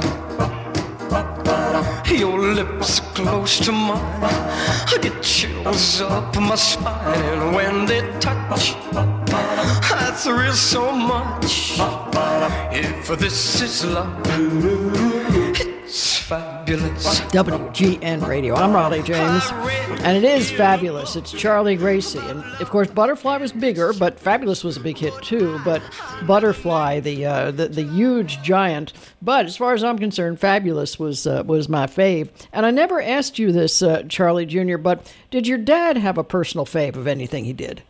Your lips are close to mine. I get chills up my spine, and when they touch, I thrill so much. If this is love, it's fabulous. WGN Radio. I'm Raleigh James, and it is fabulous. It's Charlie Gracie, and of course, Butterfly was bigger, but Fabulous was a big hit too. But Butterfly, the huge giant. But as far as I'm concerned, Fabulous was my fave. And I never asked you this, Charlie Jr., but did your dad have a personal fave of anything he did?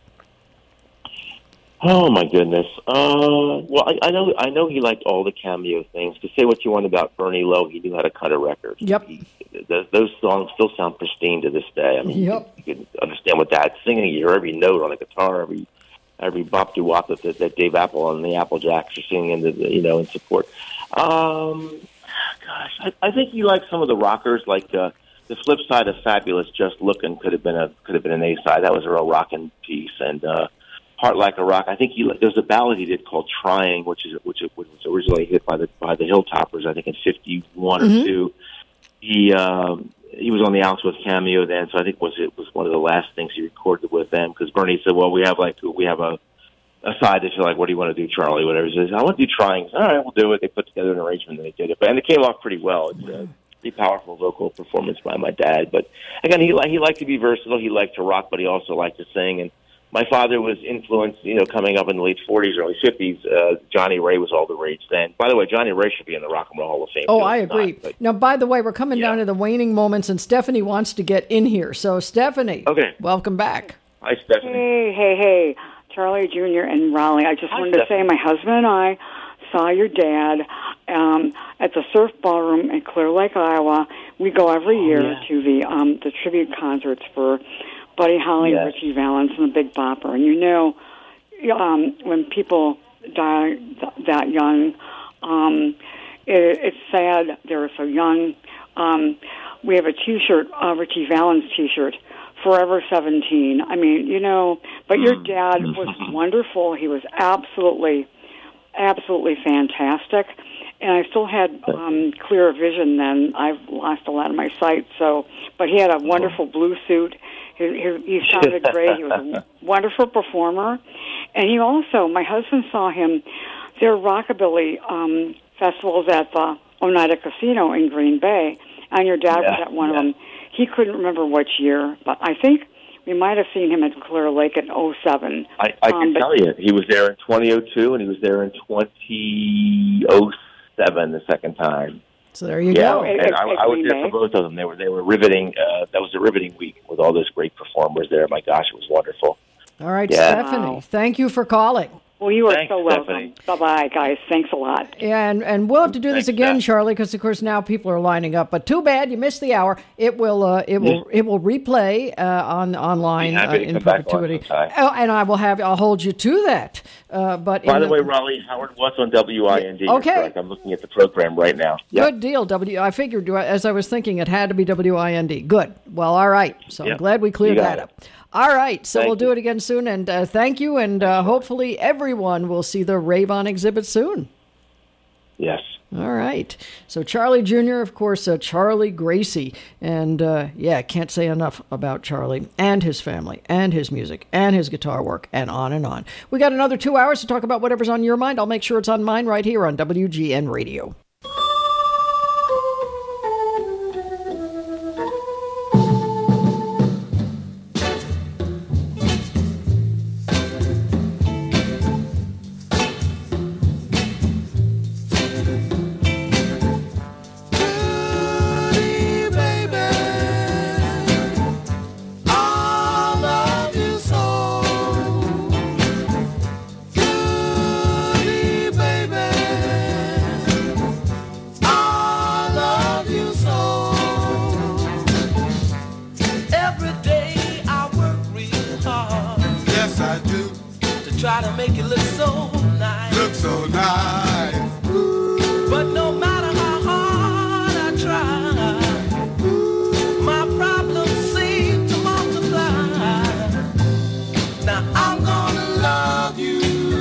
Oh my goodness! Well, I know he liked all the cameo things. To say what you want about Bernie Lowe, he knew how to cut a record. Yep. Those songs still sound pristine to this day. I mean, yep. You can understand what Dad's singing. You hear every note on the guitar, every bop doo wop that Dave Apple and the Applejacks are singing, in support. Gosh, I think he liked some of the rockers, like the flip side of Fabulous. Just Looking could have been an A side. That was a real rockin' piece, and Heart Like a Rock. I think there's a ballad he did called "Trying," which was originally hit by the Hilltoppers. I think in '51 or '2. He was on the Alex Smith cameo then, so I think it was one of the last things he recorded with them. Because Bernie said, "Well, we have a side dish. Like, what do you want to do, Charlie? Whatever." He says, "I want to do Trying." All right, we'll do it. They put together an arrangement and they did it, and it came off pretty well. It's a pretty powerful vocal performance by my dad. But again, he liked to be versatile. He liked to rock, but he also liked to sing. And my father was influenced, coming up in the late 40s, early 50s. Johnny Ray was all the rage then. By the way, Johnny Ray should be in the Rock and Roll Hall of Fame. Oh, I agree. Now, by the way, we're coming down to the waning moments, and Stephanie wants to get in here. So, Stephanie, welcome back. Hi, Stephanie. Hey. Charlie Jr. and Raleigh. I just wanted to say my husband and I saw your dad at the Surf Ballroom in Clear Lake, Iowa. We go every year to the tribute concerts for Buddy Holly, Richie Valens, and the Big Bopper. And when people die that young, it's sad they're so young. We have a T-shirt, Richie Valens T-shirt, Forever 17. I mean, but your dad was wonderful. He was absolutely fantastic. And I still had clear vision then. I've lost a lot of my sight. But he had a wonderful blue suit. He sounded great. He was a wonderful performer. And he also, my husband saw him, there are rockabilly festivals at the Oneida Casino in Green Bay, and your dad was at one of them. He couldn't remember which year, but I think we might have seen him at Clear Lake in 2007. I can tell you, he was there in 2002, and he was there in 2007 the second time. So there you go. And I was there for both of them. They were riveting. That was a riveting week with all those great performers there. My gosh, it was wonderful. All right, Stephanie, thank you for calling. Well, you are so welcome. Bye-bye, guys. Thanks a lot. And we'll have to do this again, Charlie, because, of course, now people are lining up. But too bad you missed the hour. It will replay online in perpetuity. And I'll hold you to that. But by the way, Raleigh, Howard was on WIND. Okay. I'm looking at the program right now. Good deal. I figured, as I was thinking, it had to be WIND. Good. Well, all right. So I'm glad we cleared that up. All right, so we'll do it again soon, and thank you, and hopefully everyone will see the Rave-On exhibit soon. Yes. All right. So Charlie Jr., of course, Charlie Gracie, and can't say enough about Charlie and his family and his music and his guitar work and on and on. We got another 2 hours to talk about whatever's on your mind. I'll make sure it's on mine right here on WGN Radio. Try to make it look so nice. Look so nice. Ooh. But no matter how hard I try, my problems seem to multiply. Now I'm gonna love you,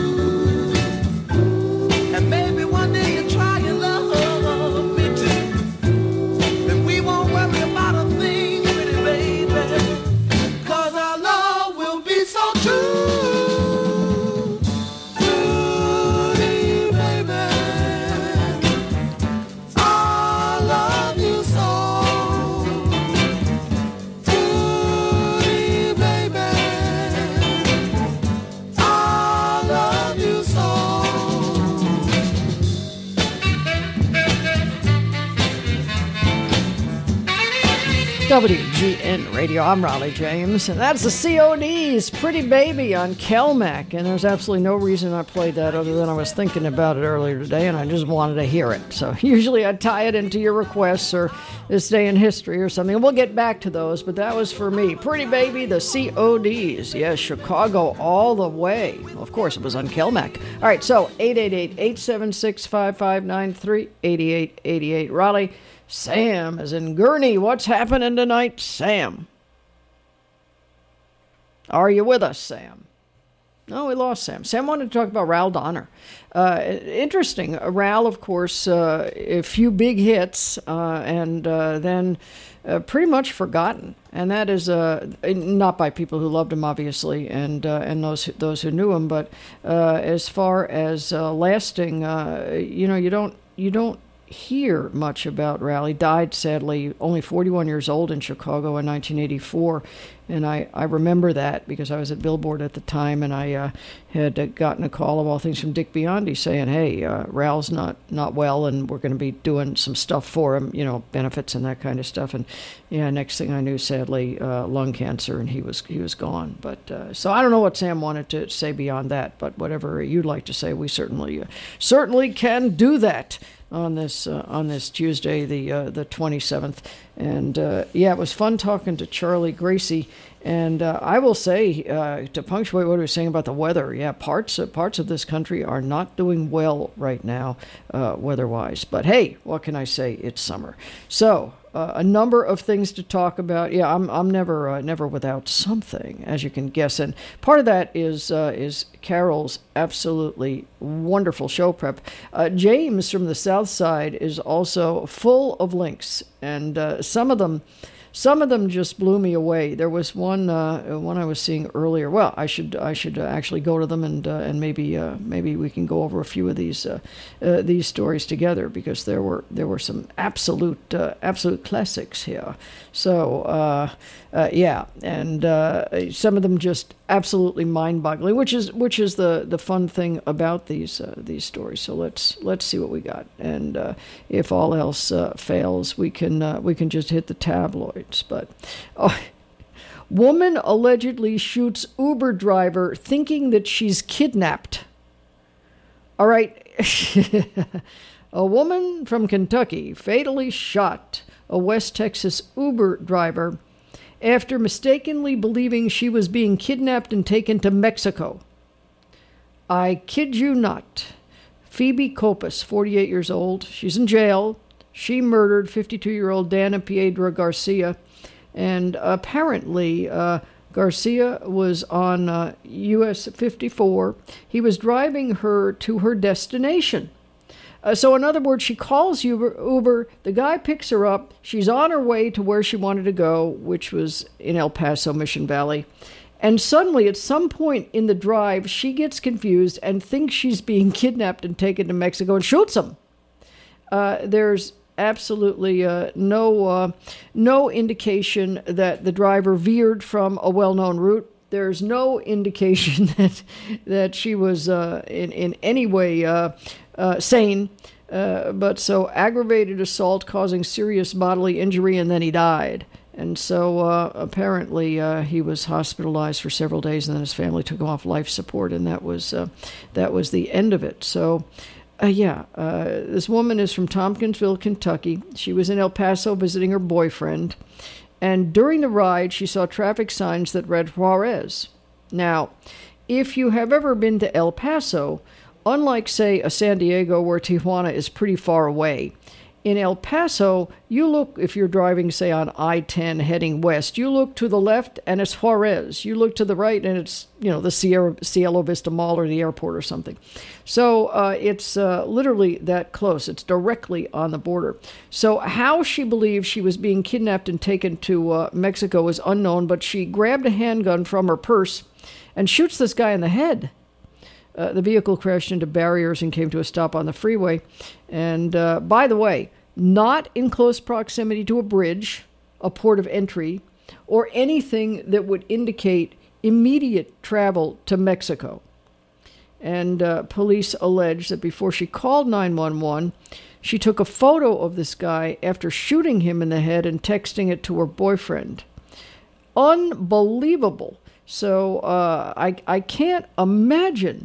and maybe one day you try and love me too. Then we won't worry about a thing, pretty baby, 'cause our love will be so true. WGN Radio, I'm Raleigh James, and that's the COD's Pretty Baby on Kelmac, and there's absolutely no reason I played that other than I was thinking about it earlier today, and I just wanted to hear it. So usually I tie it into your requests or this day in history or something, and we'll get back to those, but that was for me. Pretty Baby, the COD's. Yes, Chicago all the way. Well, of course, it was on Kelmac. All right, so 888-876-5593, 8888 Raleigh. Sam is in Gurney. What's happening tonight, Sam? Are you with us, Sam? Oh, we lost Sam. Sam wanted to talk about Ral Donner. Interesting. Ral, of course, a few big hits, and then pretty much forgotten. And that is not by people who loved him, obviously, and those who knew him. But as far as lasting, you don't hear much about Ral. He died, sadly, only 41 years old in Chicago in 1984. And I remember that because I was at Billboard at the time, and I had gotten a call of all things from Dick Biondi saying, hey, Ral's not well, and we're going to be doing some stuff for him, benefits and that kind of stuff. And yeah, next thing I knew, sadly, lung cancer, and he was gone. But so I don't know what Sam wanted to say beyond that, but whatever you'd like to say, we certainly can do that on this Tuesday, the 27th. And it was fun talking to Charlie Gracie. And I will say, to punctuate what he was saying about the weather, parts of this country are not doing well right now, weather-wise. But hey, what can I say? It's summer. So a number of things to talk about. Yeah, I'm never without something, as you can guess. And part of that is Carol's absolutely wonderful show prep. James from the South Side is also full of links, and some of them just blew me away. There was one I was seeing earlier. Well, I should actually go to them and maybe we can go over a few of these stories together, because there were some absolute classics here. So and some of them just absolutely mind-boggling, which is the fun thing about these stories. So let's see what we got, and if all else fails, we can just hit the tabloids. But woman allegedly shoots Uber driver thinking that she's kidnapped. All right, a woman from Kentucky fatally shot a West Texas Uber driver after mistakenly believing she was being kidnapped and taken to Mexico. I kid you not. Phoebe Copas, 48 years old. She's in jail. She murdered 52-year-old Dana Piedra Garcia. And apparently, Garcia was on US 54. He was driving her to her destination. So in other words, she calls Uber, the guy picks her up, she's on her way to where she wanted to go, which was in El Paso, Mission Valley. And suddenly, at some point in the drive, she gets confused and thinks she's being kidnapped and taken to Mexico and shoots him. There's absolutely no indication that the driver veered from a well-known route. There's no indication that she was in any way sane, but so aggravated assault causing serious bodily injury, and then he died. And so apparently he was hospitalized for several days, and then his family took him off life support, and that was the end of it. So this woman is from Tompkinsville, Kentucky. She was in El Paso visiting her boyfriend, and during the ride she saw traffic signs that read Juarez. Now, if you have ever been to El Paso, unlike, say, a San Diego where Tijuana is pretty far away, in El Paso, you look, if you're driving, say, on I-10 heading west, you look to the left and it's Juarez. You look to the right and it's, the Cielo Vista Mall or the airport or something. So it's literally that close. It's directly on the border. So how she believed she was being kidnapped and taken to Mexico is unknown, but she grabbed a handgun from her purse and shoots this guy in the head. The vehicle crashed into barriers and came to a stop on the freeway. And by the way, not in close proximity to a bridge, a port of entry, or anything that would indicate immediate travel to Mexico. And police allege that before she called 911, she took a photo of this guy after shooting him in the head and texting it to her boyfriend. Unbelievable. So I can't imagine.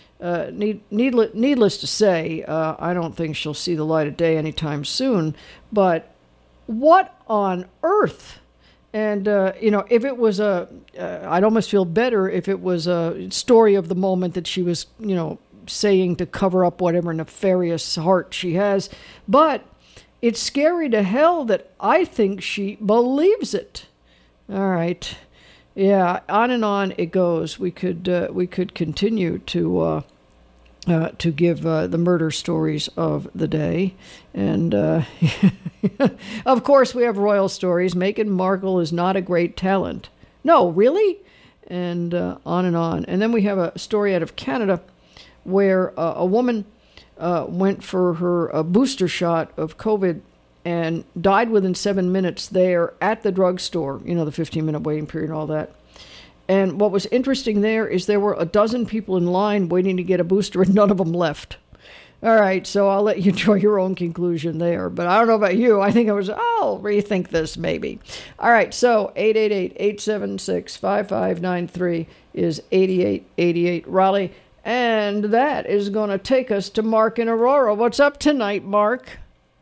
Needless to say, I don't think she'll see the light of day anytime soon. But what on earth? And, if it was I'd almost feel better if it was a story of the moment that she was, saying to cover up whatever nefarious heart she has. But it's scary to hell that I think she believes it. All right. Yeah, on and on it goes. We could continue to give the murder stories of the day, and of course we have royal stories. Meghan Markle is not a great talent. No, really, and on and on. And then we have a story out of Canada where a woman went for her booster shot of COVID and died within 7 minutes there at the drugstore, the 15-minute waiting period and all that. And what was interesting there is there were a dozen people in line waiting to get a booster and none of them left. All right, so I'll let you draw your own conclusion there. But I don't know about you. I think I'll rethink this maybe. All right, so 888-876-5593 is 8888 Raleigh. And that is going to take us to Mark in Aurora. What's up tonight, Mark?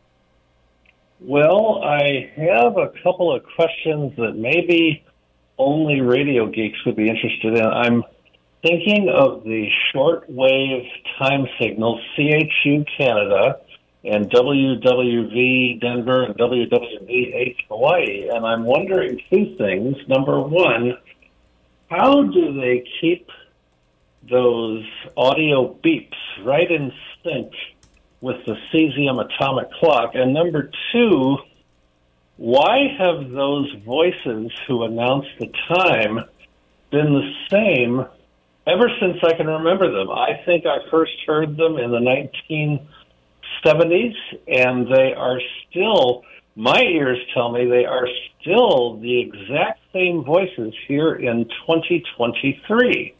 Well, I have a couple of questions that maybe only radio geeks would be interested in. I'm thinking of the shortwave time signals, CHU Canada and WWV Denver and WWVH Hawaii, and I'm wondering two things. Number one, how do they keep those audio beeps right in sync with the cesium atomic clock? And number two, why have those voices who announce the time been the same ever since I can remember them? I think I first heard them in the 1970s, and they are still, my ears tell me they are still the exact same voices here in 2023.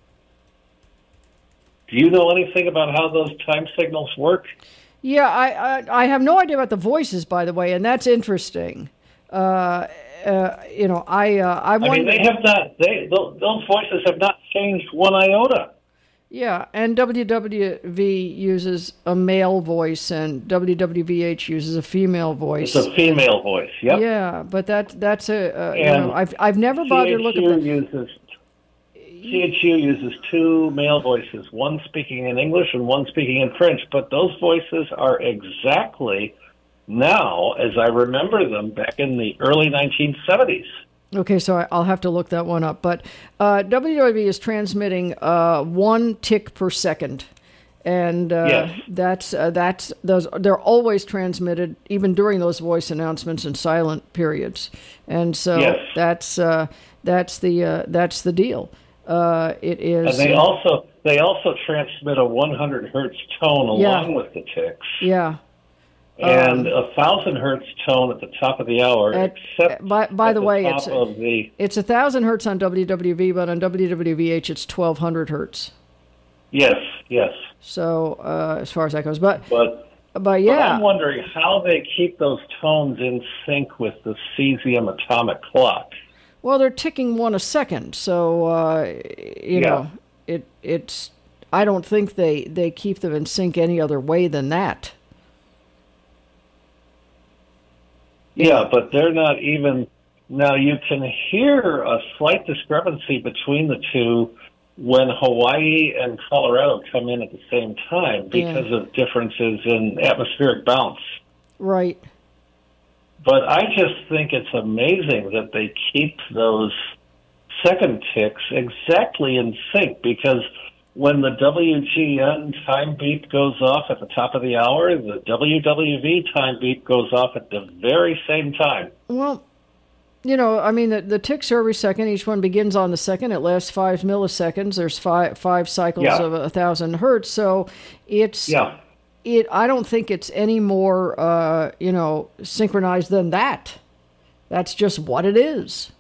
Do you know anything about how those time signals work? Yeah, I have no idea about the voices, by the way, and that's interesting. I mean, they have not. Those voices have not changed one iota. Yeah, and WWV uses a male voice, and WWVH uses a female voice. It's a female voice. Yep. Yeah, but that's I've never bothered looking at that. CHU uses two male voices, one speaking in English and one speaking in French, but those voices are exactly now as I remember them back in the early 1970s. Okay, so I'll have to look that one up. But WWV is transmitting 1 tick per second. And yes. They're always transmitted, even during those voice announcements in silent periods. And so yes. that's the deal. It is. And they also transmit a 100 hertz tone along with the ticks. Yeah. And 1,000 hertz tone at the top of the hour. Except by the way, it's 1,000 hertz on WWV, but on WWVH it's 1,200 hertz. Yes. So as far as that goes, but yeah. But I'm wondering how they keep those tones in sync with the cesium atomic clock. Well, they're ticking one a second, so you know, it's. I don't think they keep them in sync any other way than that. Yeah, but they're not even. Now you can hear a slight discrepancy between the two when Hawaii and Colorado come in at the same time because of differences in atmospheric bounce. Right. But I just think it's amazing that they keep those second ticks exactly in sync, because when the WGN time beep goes off at the top of the hour, the WWV time beep goes off at the very same time. Well, you know, I mean, the ticks are every second. Each one begins on the second. It lasts 5 milliseconds. There's five cycles of 1,000 hertz. So it's... Yeah. I don't think it's any more, synchronized than that. That's just what it is.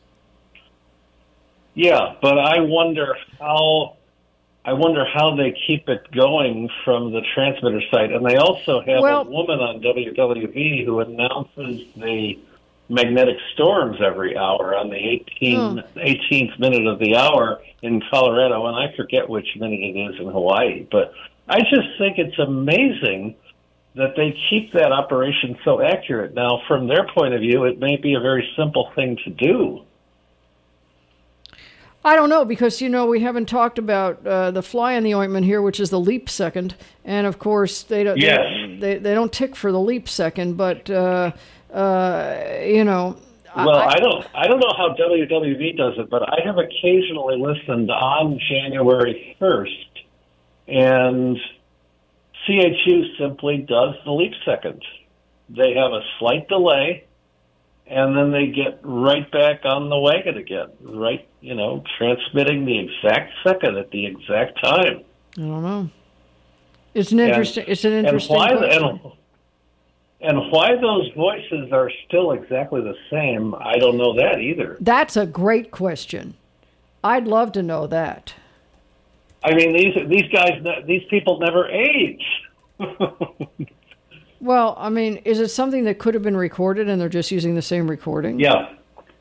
Yeah, but I wonder how they keep it going from the transmitter site. And they also have a woman on WWV who announces the magnetic storms every hour on the 18th minute of the hour in Colorado, and I forget which minute it is in Hawaii, but I just think it's amazing that they keep that operation so accurate. Now, from their point of view, it may be a very simple thing to do. I don't know, because, we haven't talked about the fly in the ointment here, which is the leap second. And, of course, they don't tick for the leap second. But, Well, I don't know how WWV does it, but I have occasionally listened on January 1st, and CHU simply does the leap second. They have a slight delay, and then they get right back on the wagon again, right, transmitting the exact second at the exact time. I don't know. It's an interesting question. And why those voices are still exactly the same, I don't know that either. That's a great question. I'd love to know that. I mean, these people never age. Well, I mean, is it something that could have been recorded and they're just using the same recording? Yeah.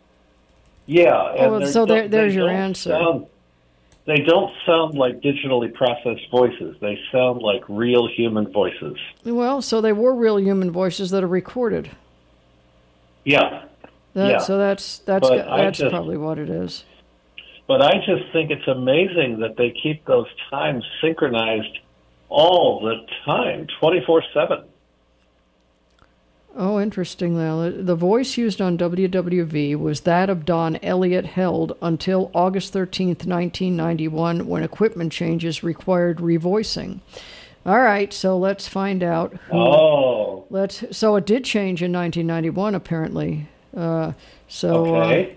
Oh, so there's your answer. They don't sound like digitally processed voices. They sound like real human voices. Well, so they were real human voices that are recorded. Yeah. So that's probably what it is. But I just think it's amazing that they keep those times synchronized all the time, 24/7. Oh, interesting. Now, the voice used on WWV was that of Don Elliott Held until August 13th, 1991, when equipment changes required revoicing. All right, so let's find out who... So it did change in 1991, apparently. Okay.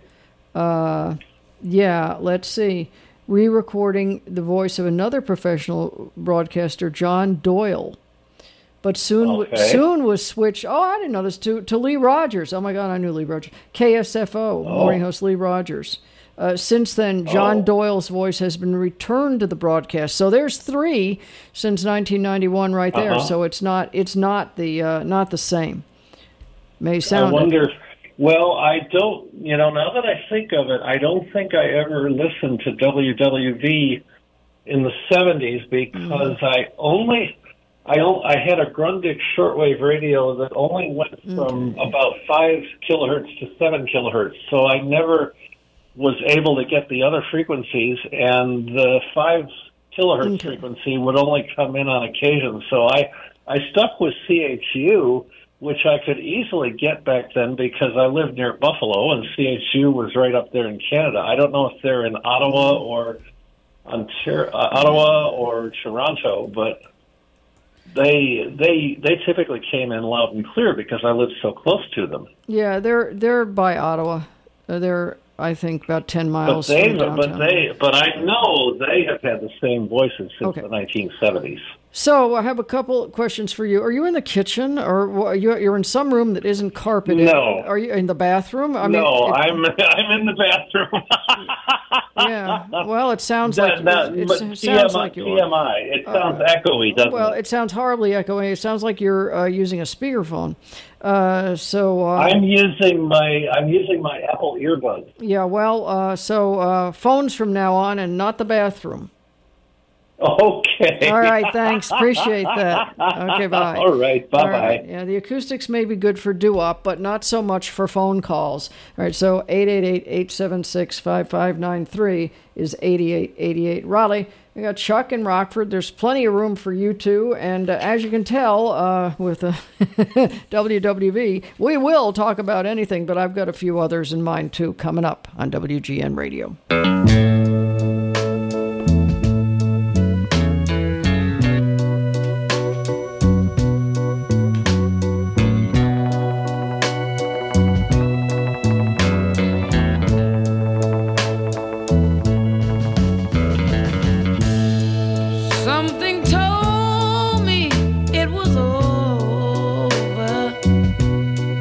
Yeah, let's see. Re-recording the voice of another professional broadcaster, John Doyle. But soon was switched. Oh, I didn't know this, to Lee Rogers. Oh my God, I knew Lee Rogers. KSFO morning host Lee Rogers. Since then, John Doyle's voice has been returned to the broadcast. So there's 3 since 1991, right there. So it's not the same. May sound. I wonder. Well, I don't. Now that I think of it, I don't think I ever listened to WWV in the 70s because I had a Grundig shortwave radio that only went from about 5 kilohertz to 7 kilohertz. So I never was able to get the other frequencies, and the 5 kilohertz frequency would only come in on occasion. So I stuck with CHU, which I could easily get back then because I lived near Buffalo, and CHU was right up there in Canada. I don't know if they're in Ottawa or Toronto, but they typically came in loud and clear because I lived so close to them. Yeah, they're by Ottawa. They're, I think, about 10 miles from downtown. But I know they have had the same voices since the 1970s. So I have a couple questions for you. Are you in the kitchen, or you're in some room that isn't carpeted? No. Are you in the bathroom? I'm in the bathroom. Yeah. Well, it sounds like it sounds like you are. TMI. It sounds echoey, doesn't it? Well, it sounds horribly echoey. It sounds like you're using a speakerphone. I'm using my Apple earbuds. Yeah. Well, phones from now on, and not the bathroom. Okay. All right, thanks. Appreciate that. Okay, bye. All right, bye-bye. All right. Yeah, the acoustics may be good for doo-wop, but not so much for phone calls. All right, so 888-876-5593 is 8888. Raleigh, we got Chuck in Rockford. There's plenty of room for you two, and as you can tell with WWV, we will talk about anything, but I've got a few others in mind, too, coming up on WGN Radio.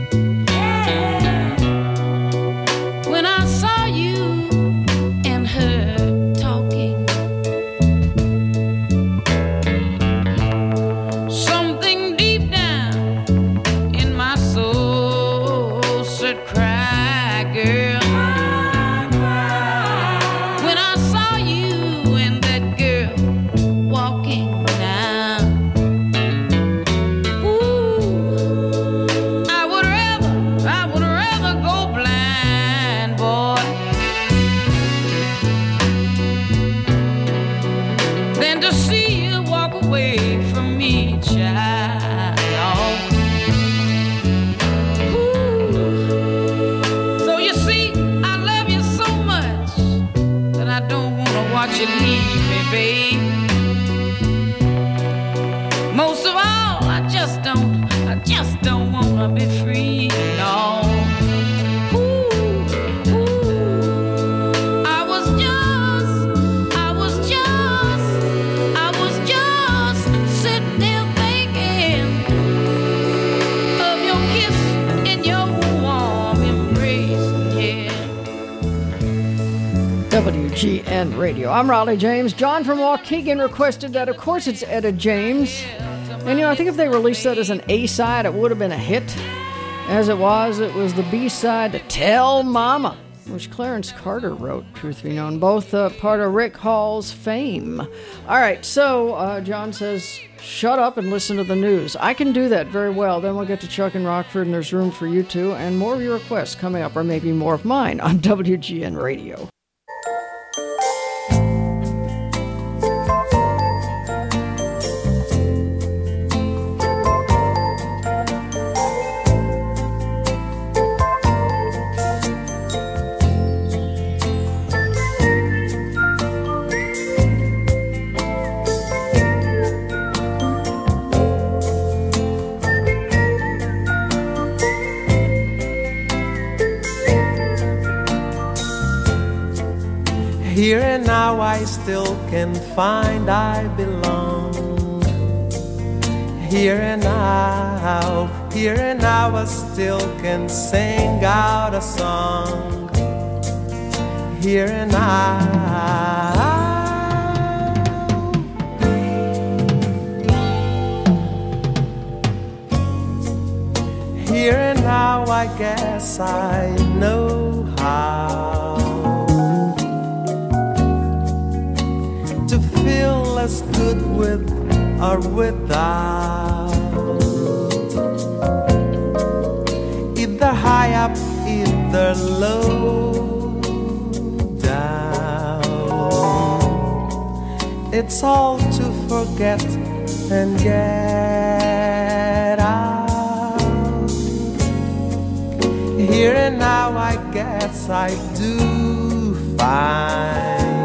When I saw you and her you leave me, babe. Most of all, I just don't wanna be free, no. WGN Radio. I'm Raleigh James. John from Waukegan requested that. Of course, it's Etta James. And, I think if they released that as an A-side, it would have been a hit. As it was the B-side to Tell Mama, which Clarence Carter wrote, truth be known, both part of Rick Hall's fame. All right, so John says, shut up and listen to the news. I can do that very well. Then we'll get to Chuck and Rockford, and there's room for you two, and more of your requests coming up, or maybe more of mine on WGN Radio. Here and now I still can find I belong. Here and now I still can sing out a song. Here and now. Here and now I guess I know how feel as good with or without, either high up, either low down. It's all to forget and get out. Here and now I guess I do find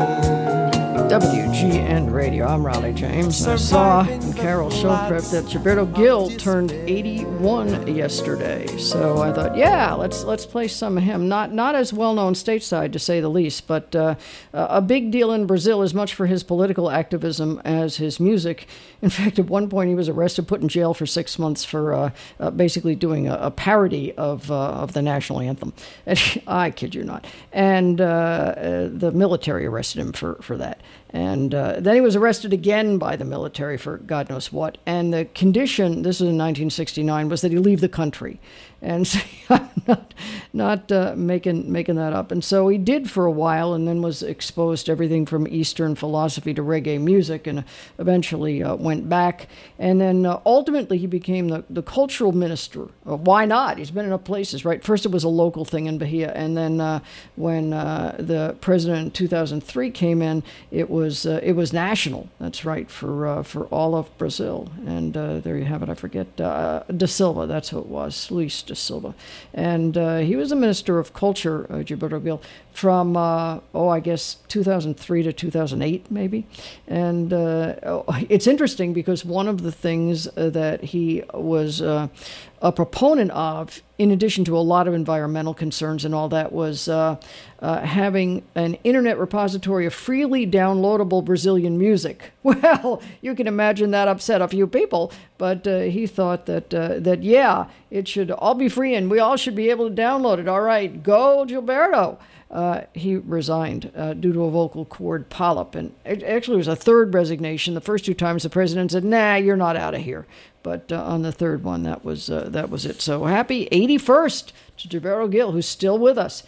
WGN Radio. I'm Raleigh James. I saw in Carol Showcraft that Gilberto Gil turned 81 yesterday. So I thought, yeah, let's play some of him. Not as well known stateside, to say the least, but a big deal in Brazil, as much for his political activism as his music. In fact, at one point he was arrested, put in jail for 6 months for basically doing a parody of the national anthem. I kid you not. And the military arrested him for that. And then he was arrested again by the military for God knows what. And the condition, this was in 1969, was that he leave the country. And so I'm not making that up. And so he did for a while, and then was exposed to everything from Eastern philosophy to reggae music, and eventually went back. And then ultimately he became the cultural minister. Why not? He's been in places, right? First it was a local thing in Bahia, and then when the president in 2003 came in, it was national. That's right, for all of Brazil. And there you have it. I forget Da Silva. That's who it was, Luis Da Silva. And he was a minister of culture, Gilberto Gil, from I guess 2003 to 2008 maybe. And it's interesting because one of the things that he was a proponent of, in addition to a lot of environmental concerns and all that, was having an internet repository of freely downloadable Brazilian music. Well, you can imagine that upset a few people, but he thought that yeah, it should all be free and we all should be able to download it. All right, go Gilberto. He resigned due to a vocal cord polyp, and it actually was a third resignation. The first two times the president said, "Nah, you're not out of here." But on the third one, that was it. So happy 81st to Gilberto Gil, who's still with us.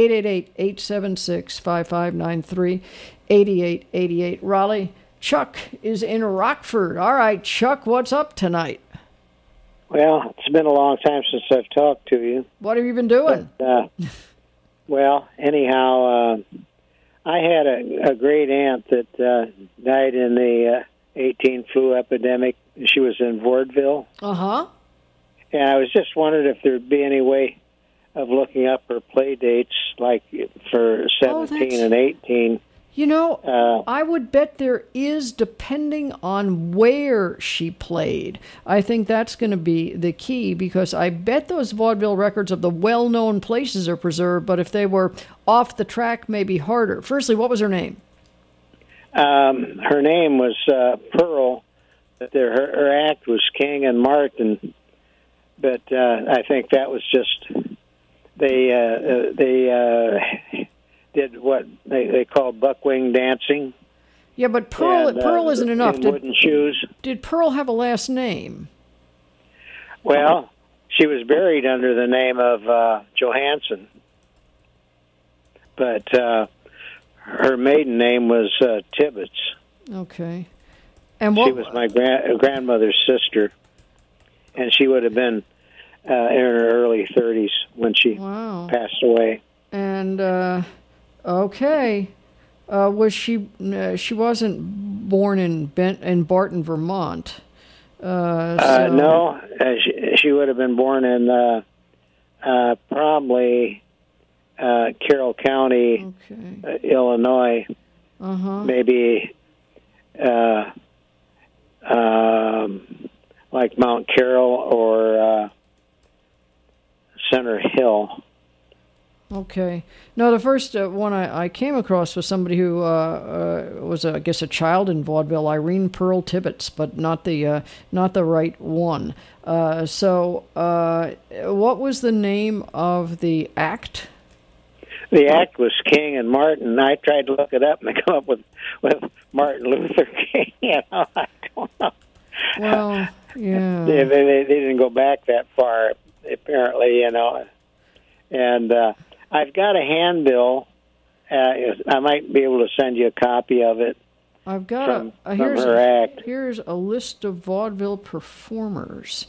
888-876-5593, 8888. Raleigh, Chuck is in Rockford. All right, Chuck, what's up tonight? Well, it's been a long time since I've talked to you. What have you been doing? But, well, anyhow, I had a great aunt that died in the 18 flu epidemic. She was in Vaudeville. Uh-huh. And I was just wondering if there'd be any way of looking up her play dates, like for 17 and 18. You know, I would bet there is, depending on where she played. I think that's going to be the key, because I bet those vaudeville records of the well-known places are preserved, but if they were off the track, maybe harder. Firstly, what was her name? Her name was Pearl. But her act was King and Martin. But I think that was just, they did what they call buckwing dancing. Yeah, but Pearl isn't enough. Wooden shoes. Did Pearl have a last name? Well, she was buried under the name of Johansson, but her maiden name was Tibbets. Okay. And she was my grandmother's sister, and she would have been in her early 30s when she passed away. And okay, was she? She wasn't born in Barton, Vermont. No, she would have been born in probably Carroll County, Illinois. Maybe like Mount Carroll or Center Hill. Okay. No, the first one I came across was somebody who was, I guess, a child in vaudeville, Irene Pearl Tibbets, but not the right one. So, what was the name of the act? The act was King and Martin. I tried to look it up and I come up with Martin Luther King. You know, I don't know. Well, yeah. They didn't go back that far, apparently, you know. And I've got a handbill. I might be able to send you a copy of it. I've got from her act. Here's a list of vaudeville performers.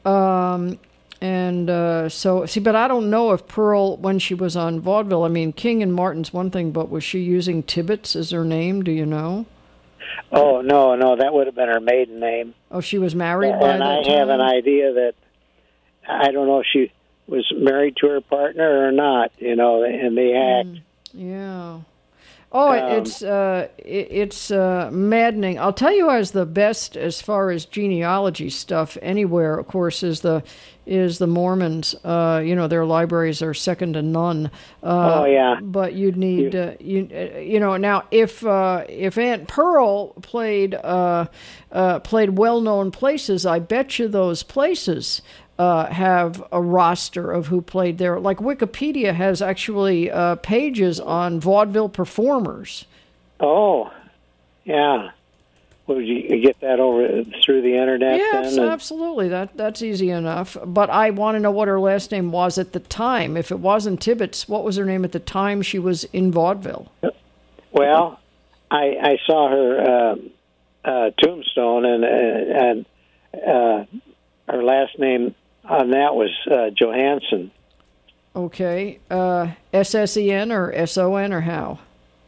But I don't know if Pearl, when she was on vaudeville, I mean, King and Martin's one thing, but was she using Tibbets as her name? Do you know? Oh, no, that would have been her maiden name. Oh, she was married by that time? And I have an idea that, I don't know if she was married to her partner or not, you know, in the act. Yeah. Oh, it's maddening. I'll tell you, as the best as far as genealogy stuff anywhere, of course, is the Mormons. Their libraries are second to none. But you'd need now if Aunt Pearl played well-known places, I bet you those places have a roster of who played there. Like Wikipedia has actually pages on vaudeville performers. Oh, yeah. Would you get that over through the internet? Yes, then? Absolutely. That's easy enough. But I want to know what her last name was at the time. If it wasn't Tibbets, what was her name at the time she was in vaudeville? Well, I saw her tombstone, and her last name on that was Johansson. Okay. SSEN or SON or how?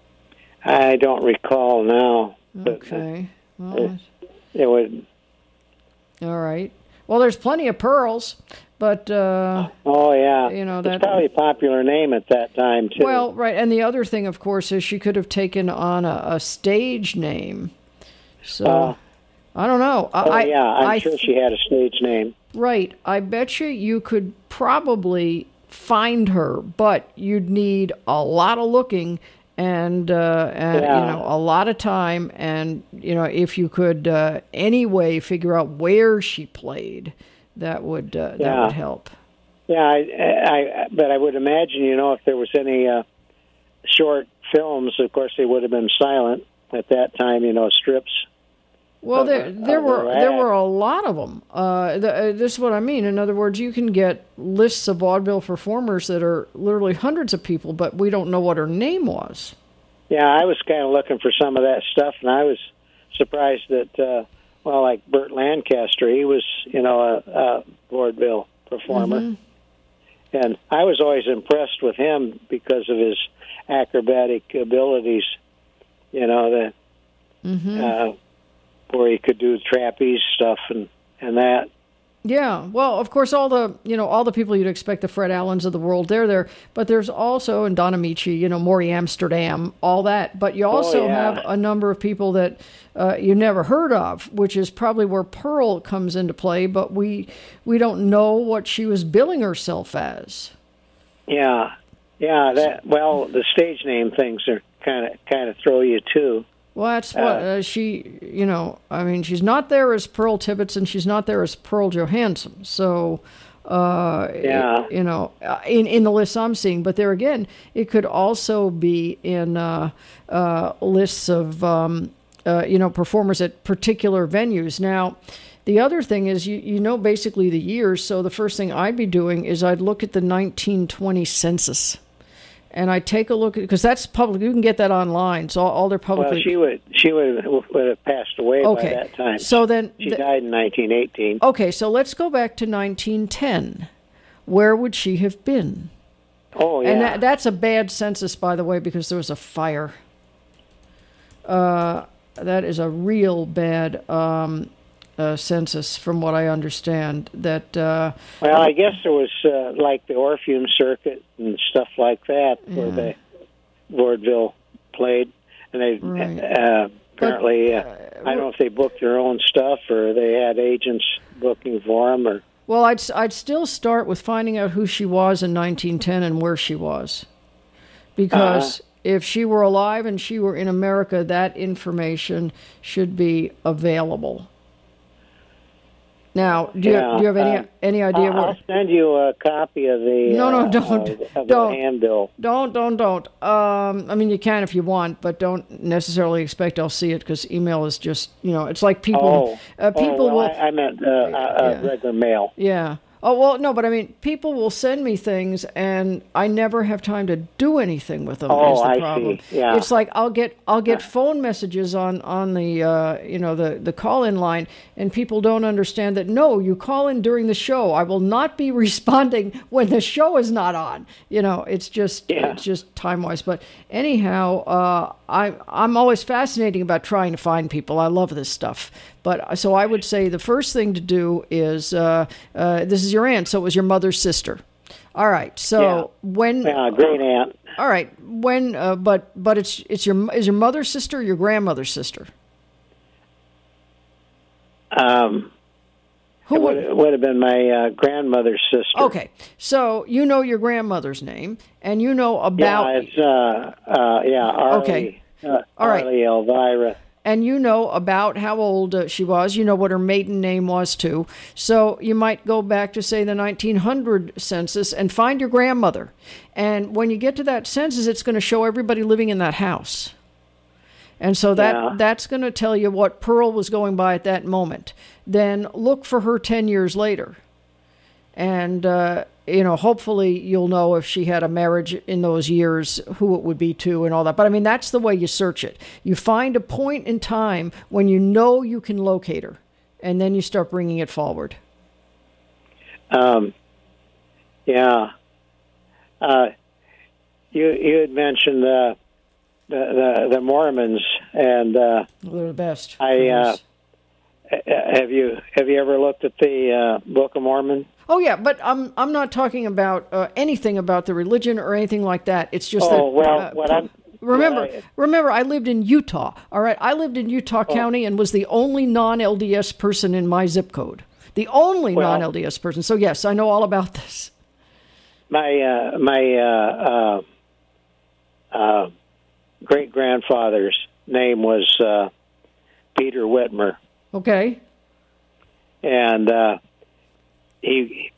I don't recall now. Okay. Well, it would. All right. Well, there's plenty of Pearls, but oh yeah, that's probably a popular name at that time too. Well, right, and the other thing, of course, is she could have taken on a stage name. So I don't know. I'm sure she had a stage name. Right. I bet you could probably find her, but you'd need a lot of looking and a lot of time, and if you could anyway figure out where she played, that would help. Yeah, but I would imagine if there was any short films, of course they would have been silent at that time. Strips. Well, there were a lot of them. This is what I mean. In other words, you can get lists of vaudeville performers that are literally hundreds of people, but we don't know what her name was. Yeah, I was kind of looking for some of that stuff, and I was surprised that, like Burt Lancaster, he was, a vaudeville performer. Mm-hmm. And I was always impressed with him because of his acrobatic abilities, where he could do trapeze stuff and that. Yeah, well, of course, all the people you'd expect, the Fred Allens of the world, they're there. But there's also, and Don Amici, Maury Amsterdam, all that. But you also have a number of people that you never heard of, which is probably where Pearl comes into play. But we don't know what she was billing herself as. Yeah. The stage name things are kind of throw you too. Well, that's what she, she's not there as Pearl Tibbets and she's not there as Pearl Johansson. So, in the lists I'm seeing. But there again, it could also be in lists of, performers at particular venues. Now, the other thing is, basically the years. So the first thing I'd be doing is I'd look at the 1920 census. And I take a look at, because that's public. You can get that online. So all their publicly. Well, she would have passed away by that time. So then she died in 1918. Okay, so let's go back to 1910. Where would she have been? Oh yeah, and that's a bad census, by the way, because there was a fire. That is a real bad census, from what I understand. That I guess there was like the Orpheum Circuit and stuff like that, where the vaudeville played, and they apparently I don't know if they booked their own stuff or they had agents booking for them. Or well, I'd still start with finding out who she was in 1910 and where she was, because if she were alive and she were in America, that information should be available. Now, do you have any idea I'll send you a copy of the don't handbill. Don't. You can if you want, but don't necessarily expect I'll see it, because email is just it's like people. I meant regular mail. Yeah. Oh, well, no, but people will send me things, and I never have time to do anything with them. Oh, is the I problem. see. Yeah. It's like I'll get phone messages on the the call-in line, and people don't understand that. No, you call in during the show. I will not be responding when the show is not on. It's just time-wise. But anyhow, I'm always fascinating about trying to find people. I love this stuff. But so I would say the first thing to do is this is your aunt, so it was your mother's sister. All right. So when great aunt. All right. When but is your mother's sister or your grandmother's sister? It would have been my grandmother's sister. Okay. So your grandmother's name, and about it's Arlie. Okay. All right. Arlie Elvira. And about how old she was. What her maiden name was, too. So you might go back to, say, the 1900 census and find your grandmother. And when you get to that census, it's going to show everybody living in that house. And so that's going to tell you what Pearl was going by at that moment. Then look for her 10 years later. And, hopefully you'll know if she had a marriage in those years, who it would be to and all that. But, that's the way you search it. You find a point in time when you can locate her, and then you start bringing it forward. You had mentioned the Mormons, and they're the best. Have you ever looked at the Book of Mormon? Oh yeah, but I'm not talking about anything about the religion or anything like that. It's just that. Remember, I lived in Utah. All right, I lived in Utah County and was the only non-LDS person in my zip code. The only non-LDS person. So yes, I know all about this. My great grandfather's name was Peter Whitmer. Okay. And he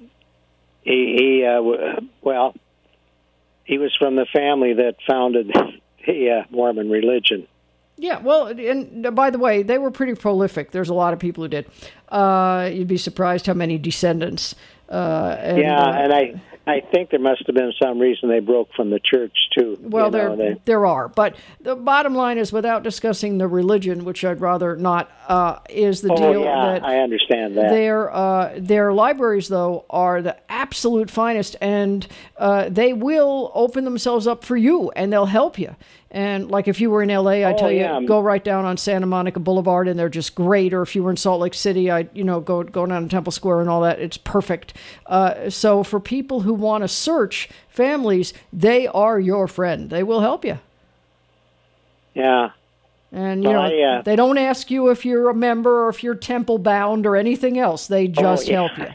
was from the family that founded the Mormon religion. Yeah, well, and by the way, they were pretty prolific. There's a lot of people who did. You'd be surprised how many descendants. And I think there must have been some reason they broke from the church too. Well, there are, but the bottom line is, without discussing the religion, which I'd rather not, is the deal that I understand that their libraries, though, are the absolute finest, and they will open themselves up for you, and they'll help you. And like if you were in L.A., I tell you, go right down on Santa Monica Boulevard, and they're just great. Or if you were in Salt Lake City, go down to Temple Square and all that. It's perfect. So for people who want to search families, they are your friend. They will help you. Yeah. And they don't ask you if you're a member or if you're temple bound or anything else. They just help you.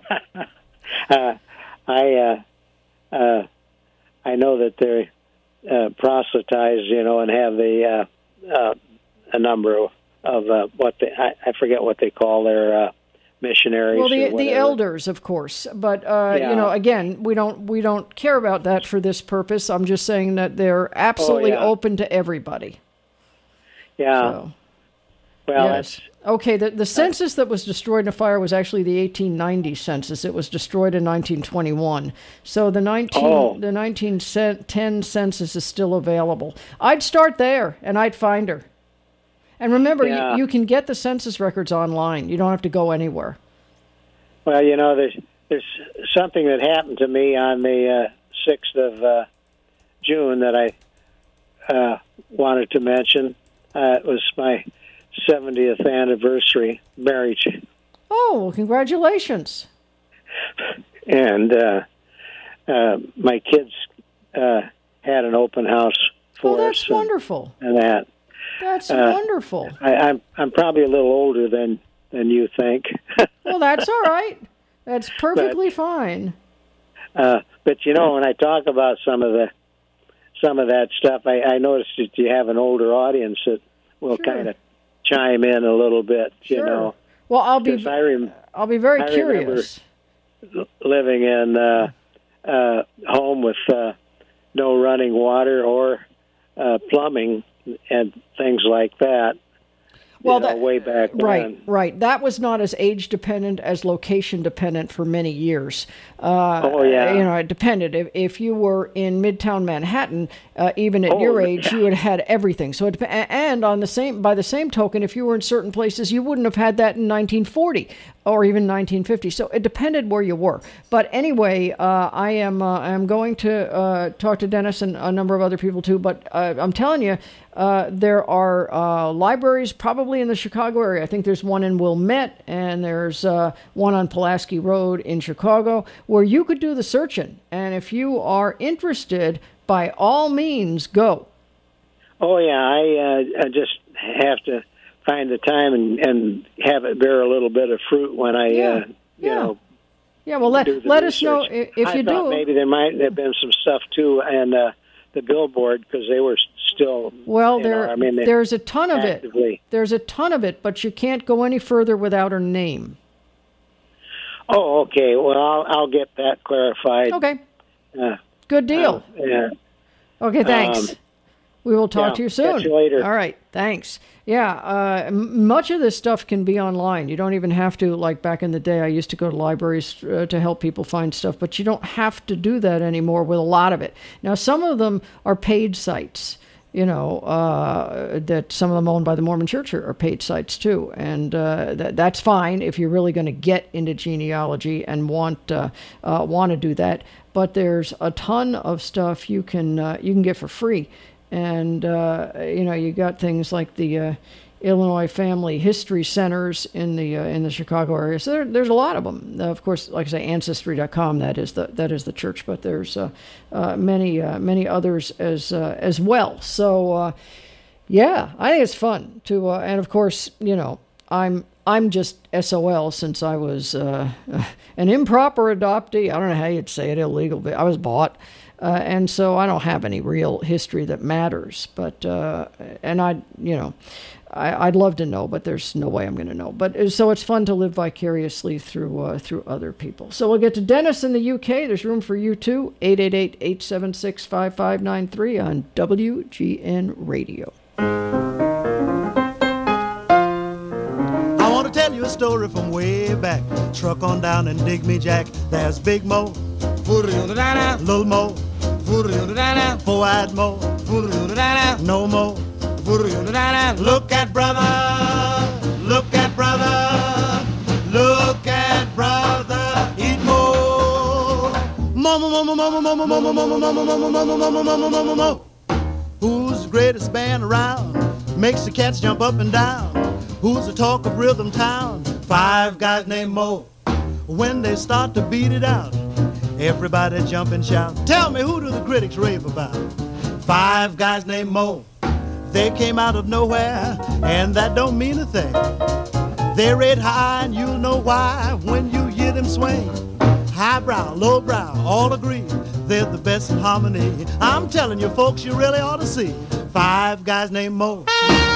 I know that they're proselytize, and have a number of what I forget what they call their missionaries. Well, the elders, of course, but again, we don't care about that for this purpose. I'm just saying that they're absolutely open to everybody. Yeah. So, well, yes. Okay, the census that was destroyed in a fire was actually the 1890 census. It was destroyed in 1921. So the 1910 census is still available. I'd start there, and I'd find her. And remember, you can get the census records online. You don't have to go anywhere. Well, there's something that happened to me on the 6th of June that I wanted to mention. It was my 70th anniversary marriage. Oh, well, congratulations. And my kids had an open house for us. Oh, that's wonderful. And that. That's wonderful. I'm probably a little older than you think. Well, that's all right. That's perfectly fine. But when I talk about some of that stuff, I noticed that you have an older audience that will kind of chime in a little bit. Well, I'll be very curious. Living in a home with no running water or plumbing and things like that. Well, way back then. Right. That was not as age dependent as location dependent for many years. It depended. If you were in Midtown Manhattan, even at your age, you would have had everything. So by the same token, if you were in certain places, you wouldn't have had that in 1940 or even 1950. So it depended where you were. But anyway, I am going to talk to Dennis and a number of other people too. But I'm telling you, there are libraries probably in the Chicago area. I think there's one in Wilmette, and there's one on Pulaski Road in Chicago, where you could do the searching. And if you are interested, by all means, go. Oh, yeah. I just have to find the time and have it bear a little bit of fruit when I, Yeah, well, let us know if you do. I thought maybe there might have been some stuff, too, and the billboard, because they were still... Well, there's a ton of it. There's a ton of it, but you can't go any further without her name. Oh, okay. Well, I'll get that clarified. Okay. Good deal. Yeah. Okay, thanks. We will talk to you soon. Catch you later. All right, thanks. Yeah, much of this stuff can be online. You don't even have to, like back in the day, I used to go to libraries to help people find stuff, but you don't have to do that anymore with a lot of it. Now, some of them are paid sites, that some of them owned by the Mormon Church are paid sites too. And that's fine if you're really going to get into genealogy and want to do that. But there's a ton of stuff you can get for free. And, you got things like the Illinois Family History Centers in the Chicago area. So there's a lot of them. Of course, like I say, Ancestry.com, that is the church, but there's many others as well. So, I think it's fun to, and of course, I'm just SOL since I was an improper adoptee. I don't know how you'd say it, illegal, but I was bought. And so I don't have any real history that matters, but, and I'd love to know, but there's no way I'm going to know. But so it's fun to live vicariously through other people. So we'll get to Dennis in the UK. There's room for you too. 888-876-5593 on WGN Radio. I want to tell you a story from way back. Truck on down and dig me, Jack. There's Big Mo, Voodoo-da-da-da, little more. Voodoo-da-da-da, four-eyed more. Voodoo-da-da-da, no more. Voodoo-da-da-da, look at brother. Look at brother. Look at brother. Eat more. Mama, mama, mama, mama, mama, mama, mama, mama, mama, mama, mama, mama, mama. Who's the greatest band around? Makes the cats jump up and down. Who's the talk of Rhythm Town? Five guys named Mo. When they start to beat it out, everybody jump and shout. Tell me, who do the critics rave about? Five guys named Mo. They came out of nowhere, and that don't mean a thing. They're red high, and you'll know why when you hear them swing. Highbrow, lowbrow, all agree they're the best in harmony. I'm telling you, folks, you really ought to see Five guys named Mo.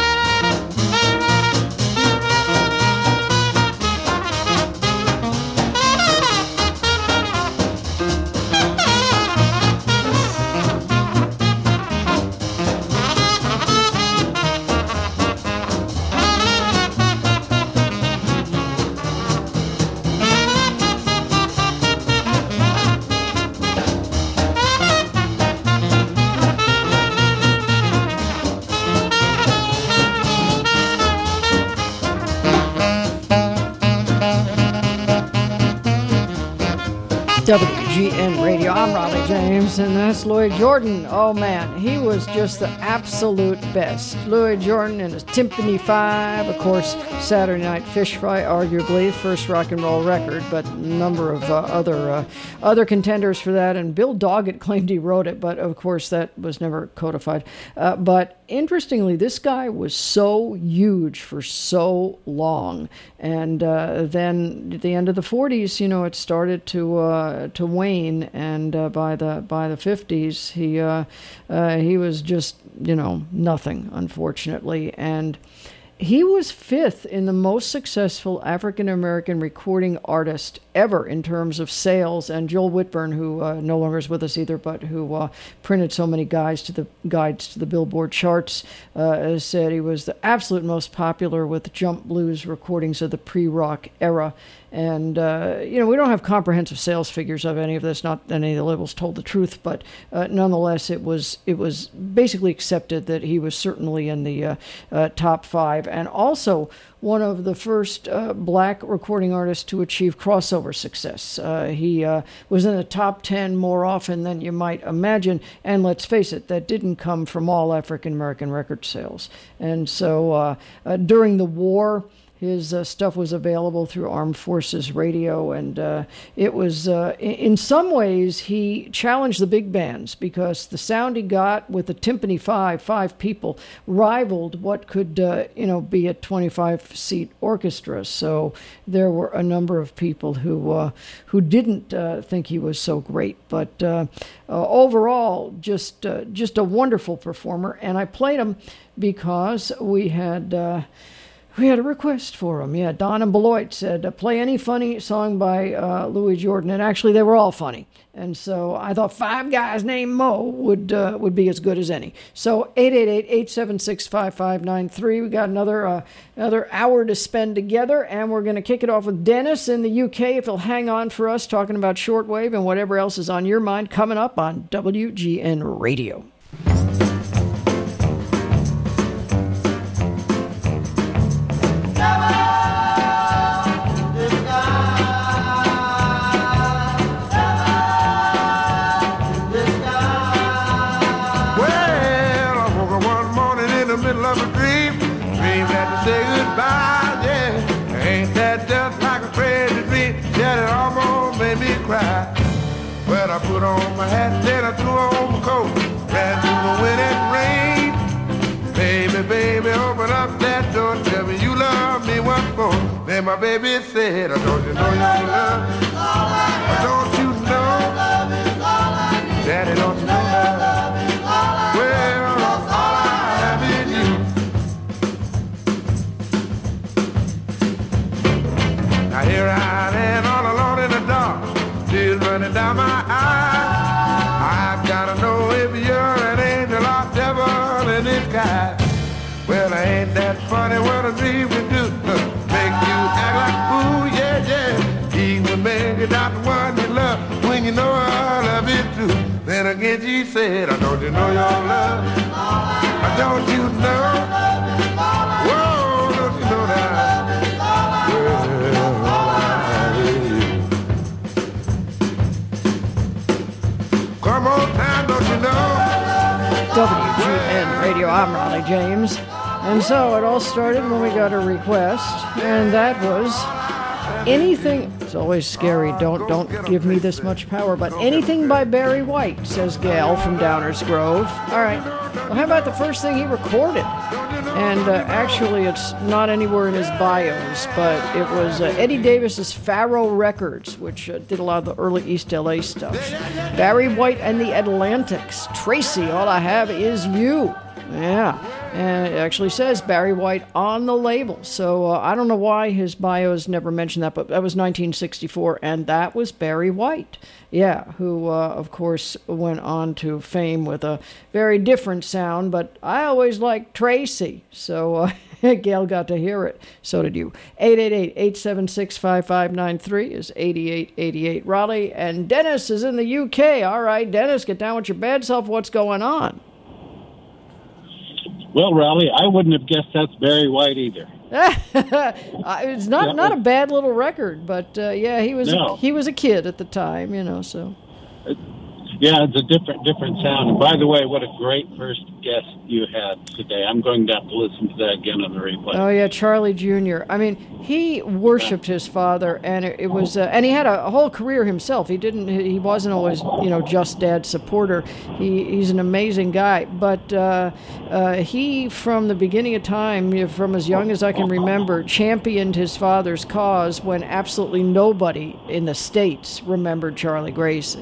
WGN Radio. I'm Raleigh James, and that's Lloyd Jordan. Oh, man, he was just the absolute best. Lloyd Jordan and his Timpani 5, of course, Saturday Night Fish Fry, arguably first rock and roll record, but a number of other contenders for that, and Bill Doggett claimed he wrote it, but of course that was never codified. But interestingly, this guy was so huge for so long, and then at the end of the 40s, it started to wane, and by the 50s, he was just nothing, unfortunately, and he was fifth in the most successful African-American recording artist ever in terms of sales. And Joel Whitburn, who no longer is with us either, but who printed so many guides to the Billboard charts, said he was the absolute most popular with jump blues recordings of the pre-rock era. And, we don't have comprehensive sales figures of any of this, not any of the labels told the truth, but nonetheless, it was basically accepted that he was certainly in the top 5, and also one of the first black recording artists to achieve crossover success. He was in the top 10 more often than you might imagine, and let's face it, that didn't come from all African-American record sales. And so during the war, his stuff was available through Armed Forces Radio, and it was, in some ways, he challenged the big bands because the sound he got with the Timpani 5 people, rivaled what could, be a 25-seat orchestra. So there were a number of people who didn't think he was so great, but overall, just a wonderful performer. And I played him because we had a request for him. Yeah, Don and Beloit said, play any funny song by Louis Jordan. And actually, they were all funny. And so I thought Five Guys Named Mo would be as good as any. So 888-876-5593. We got another hour to spend together. And we're going to kick it off with Dennis in the UK, if he'll hang on for us, talking about shortwave and whatever else is on your mind, coming up on WGN Radio. Well, I put on my hat, then I threw on my coat, ran through the wind and rain. Baby, baby, open up that door, tell me you love me once more. Then my baby said, don't you know you love me? Don't you know? Daddy, don't you know? Well, all I have is you. Now here I am all alone in the dark, tears running down my eyes. I've gotta know if you're an angel or devil in disguise. Well, ain't that funny what a dream can do? Make you act like fool, yeah, yeah. Even make it not the one you love when you know her. again she said, don't you know your love? Don't you know? Whoa, don't you know that? Well, come on time, don't you know? WGN Radio, I'm Raleigh James. And so it all started when we got a request, and that was anything. It's always scary. Don't give me this much power, but anything by Barry White, says Gail from Downers Grove. All right. Well, how about the first thing he recorded? And actually, it's not anywhere in his bios, but it was Eddie Davis's Faro Records, which did a lot of the early East LA stuff. Barry White and the Atlantics. Tracy, all I have is you. Yeah. And it actually says Barry White on the label. So I don't know why his bios never mentioned that, but that was 1964, and that was Barry White. Yeah, who, of course, went on to fame with a very different sound, but I always liked Tracy. So Gail got to hear it. So did you. 888-876-5593 is 8888 Raleigh. And Dennis is in the UK. All right, Dennis, get down with your bad self. What's going on? Well, Raleigh, I wouldn't have guessed that's Barry White either. It's not a bad little record, but yeah, he was a kid at the time, so. Yeah, it's a different sound. And by the way, what a great first guest you had today. I'm going to have to listen to that again on the replay. Oh yeah, Charlie Jr. I mean, he worshipped his father, and it was, and he had a whole career himself. He wasn't always, just Dad's supporter. He's an amazing guy, but he, from the beginning of time, from as young as I can remember, championed his father's cause when absolutely nobody in the States remembered Charlie Gracie.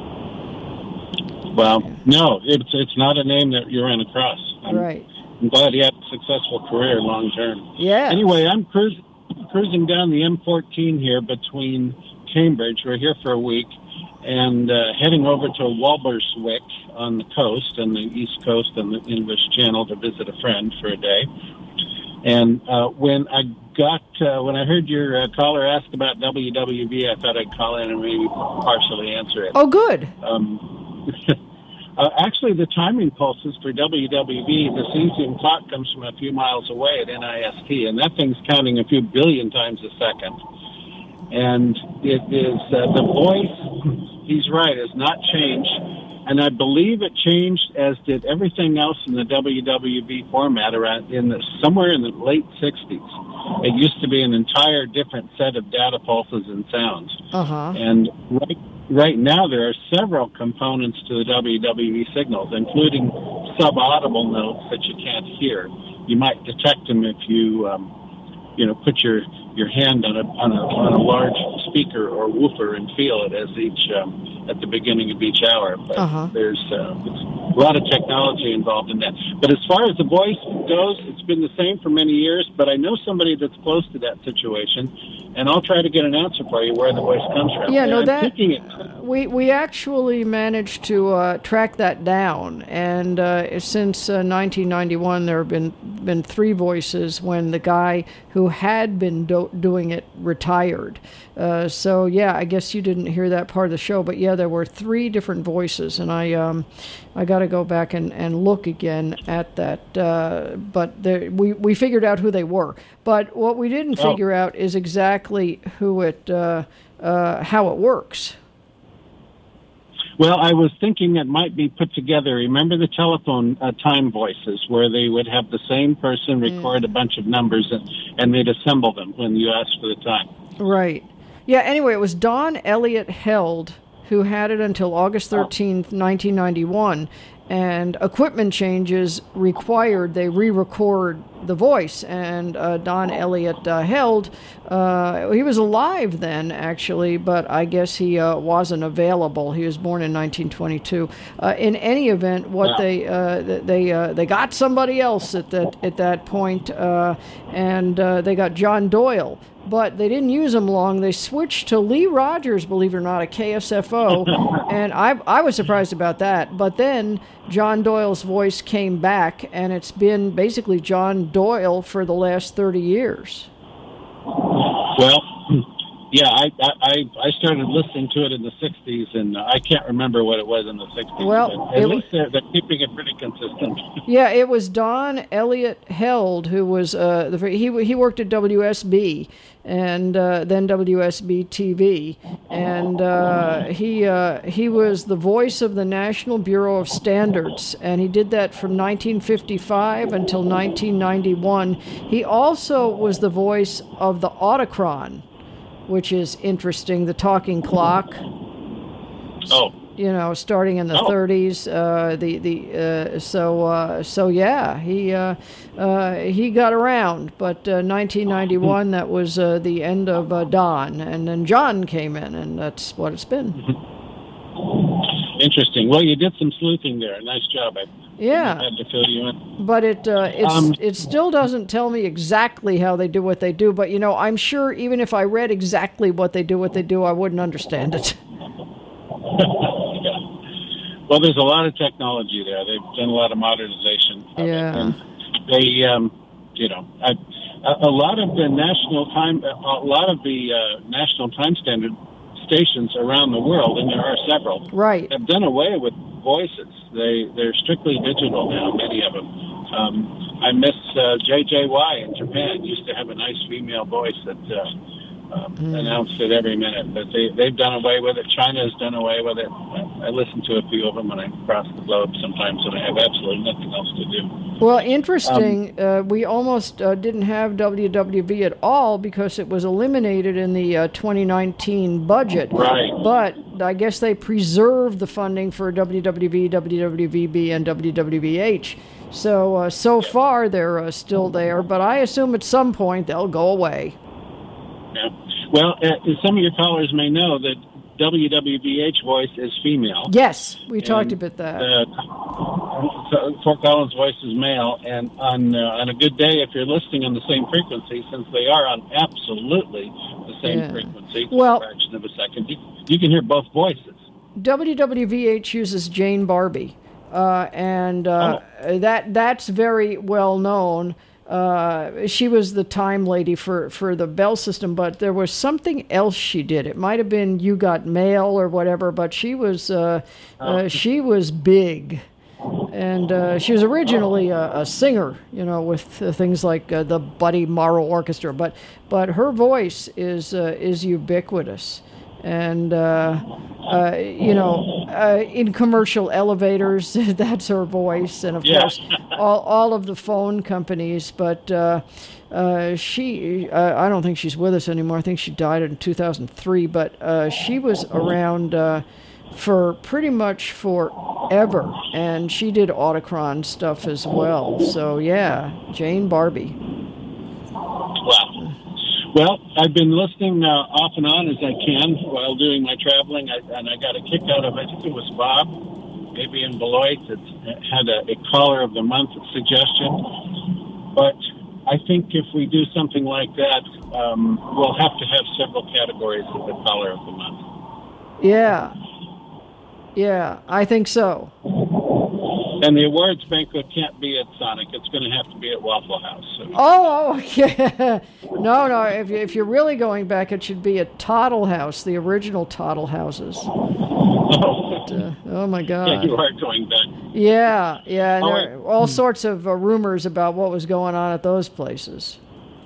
Well, no, it's not a name that you ran across. Right. I'm glad he had a successful career long term. Yeah. Anyway, I'm cruising down the M14 here between Cambridge. We're here for a week, and heading over to Walberswick on the coast, on the East Coast and the English Channel to visit a friend for a day. And when I heard your caller ask about WWV, I thought I'd call in and maybe partially answer it. Oh, good. Actually, the timing pulses for WWV, the cesium clock comes from a few miles away at NIST, and that thing's counting a few billion times a second. And it is the voice, he's right, has not changed. And I believe it changed, as did everything else in the WWV format, somewhere in the late 60s. It used to be an entire different set of data pulses and sounds. Uh-huh. And right now there are several components to the WWV signals, including sub-audible notes that you can't hear. You might detect them if you put your hand on a large speaker or woofer and feel it as at the beginning of each hour. But there's a lot of technology involved in that. But as far as the voice goes, it's been the same for many years, but I know somebody that's close to that situation, and I'll try to get an answer for you where the voice comes from. Yeah, we actually managed to track that down, and since 1991 there have been three voices when the guy who had been doing it retired. So yeah, I guess you didn't hear that part of the show, but yeah, there were three different voices, and I got to go back and look again at that. But we figured out who they were. But what we didn't figure out is exactly how it works. Well, I was thinking it might be put together. Remember the telephone time voices, where they would have the same person record a bunch of numbers and they'd assemble them when you asked for the time. Right. Yeah, anyway, it was Don Elliott Held who had it until August 13th, 1991, and equipment changes required they re-record the voice. And Don Elliott Held, he was alive then, actually, but I guess he wasn't available. He was born in 1922. In any event, they got somebody else at that point, and they got John Doyle. But they didn't use him long. They switched to Lee Rogers, believe it or not, a KSFO, and I was surprised about that. But then John Doyle's voice came back, and it's been basically John Doyle for the last 30 years. Well, Yeah, I started listening to it in the 60s, and I can't remember what it was in the 60s. Well, but at least they're keeping it pretty consistent. Yeah, it was Don Elliott Held who was he worked at WSB and then WSB TV, and he was the voice of the National Bureau of Standards, and he did that from 1955 until 1991. He also was the voice of the Autochron, which is interesting, the talking clock. Oh. You know, starting in the 30s. So yeah, he got around, but 1991 that was the end of Don, and then John came in, and that's what it's been. Interesting. Well, you did some sleuthing there. Nice job. Yeah. I had to fill you in. But it still doesn't tell me exactly how they do what they do. But, you know, I'm sure even if I read exactly what they do, I wouldn't understand it. Well, there's a lot of technology there. They've done a lot of modernization. Yeah. They, you know, a lot of the national time standard stations around the world, and there are several, right, have done away with voices. They're strictly digital now, many of them. I miss JJY in Japan. Used to have a nice female voice that announced it every minute, but they've done away with it. China's done away with it. I listen to a few of them when I cross the globe sometimes when I have absolutely nothing else to do. Well, interesting. We almost didn't have WWV at all because it was eliminated in the 2019 budget. Right. But I guess they preserved the funding for WWV, WWVB, and WWVH. So far they're still there, but I assume at some point they'll go away. Yeah. Well, some of your callers may know that WWVH voice is female. Yes, we talked about that. Fort Collins voice is male, and on a good day, if you're listening on the same frequency, since they are on absolutely the same frequency, well, a fraction of a second, you can hear both voices. WWVH uses Jane Barbie, and that's very well known. She was the time lady for the Bell system, but there was something else she did. It might have been You Got Mail or whatever, but she was big, and she was originally a singer, you know, with things like the Buddy Morrow Orchestra. But her voice is ubiquitous. And, in commercial elevators, that's her voice. And, of course, all of the phone companies. But she, I don't think she's with us anymore. I think she died in 2003. But she was around for pretty much forever. And she did Autochron stuff as well. So, yeah, Jane Barbie. Wow. Well, I've been listening off and on as I can while doing my traveling, and I got a kick out of, I think it was Bob, maybe in Beloit, that had a caller of the month suggestion. But I think if we do something like that, we'll have to have several categories of the caller of the month. Yeah, I think so. And the awards banquet can't be at Sonic. It's going to have to be at Waffle House. So. Oh, yeah. No. If you're really going back, it should be at Toddle House, the original Toddle Houses. Oh, oh my God. Yeah, you are going back. Yeah. And there are all sorts of rumors about what was going on at those places.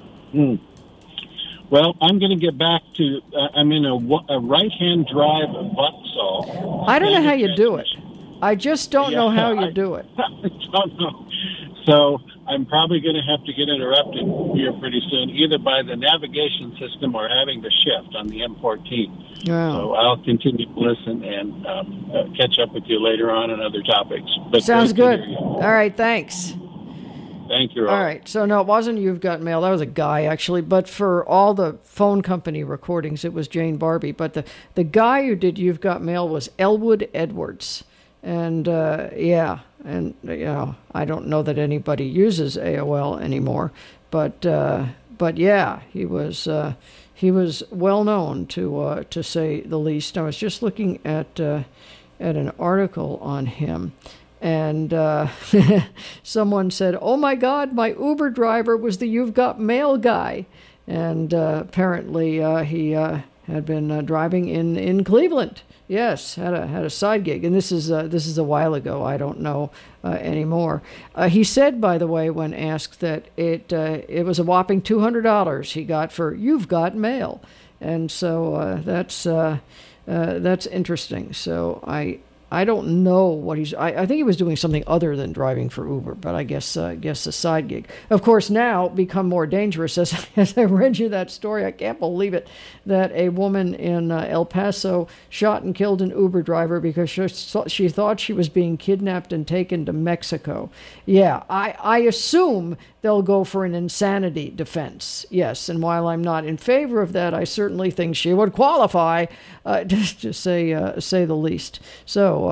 Well, I'm going to get back to, I'm in a right-hand drive Vauxhall. I don't know how you do it. I just don't know how you do it. I don't know. So I'm probably going to have to get interrupted here pretty soon, either by the navigation system or having to shift on the M14. Wow. So I'll continue to listen and catch up with you later on other topics. But sounds good. All right, thanks. Thank you, Rob. All right, so no, it wasn't You've Got Mail. That was a guy, actually. But for all the phone company recordings, it was Jane Barbie. But the guy who did You've Got Mail was Elwood Edwards. And, I don't know that anybody uses AOL anymore, but yeah, he was well known to say the least. I was just looking at an article on him, and someone said, "Oh my God, my Uber driver was the You've Got Mail guy," and apparently he had been driving in Cleveland. Yes, had a side gig, and this is a while ago. I don't know anymore. He said, by the way, when asked, that it was a whopping $200 he got for "You've Got Mail," and so that's interesting. So I don't know what he's. I think he was doing something other than driving for Uber, but I guess a side gig. Of course, now become more dangerous. As I read you that story, I can't believe it, that a woman in El Paso shot and killed an Uber driver because she thought she was being kidnapped and taken to Mexico. Yeah, I assume they'll go for an insanity defense. Yes, and while I'm not in favor of that, I certainly think she would qualify, to say the least. So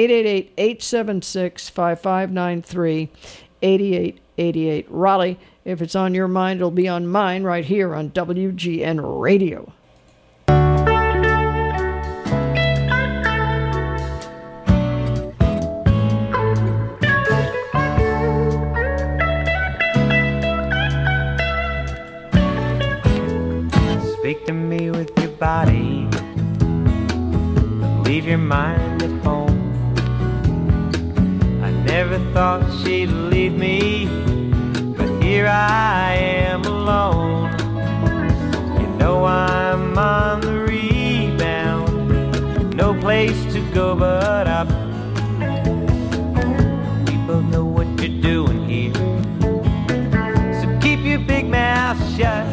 888-876-5593, 8888. Raleigh, if it's on your mind, it'll be on mine right here on WGN Radio. Speak to me with your body, leave your mind at home. I never thought she'd leave me, but here I am alone. You know I'm on the rebound, no place to go but up. People know what you're doing here, so keep your big mouth shut.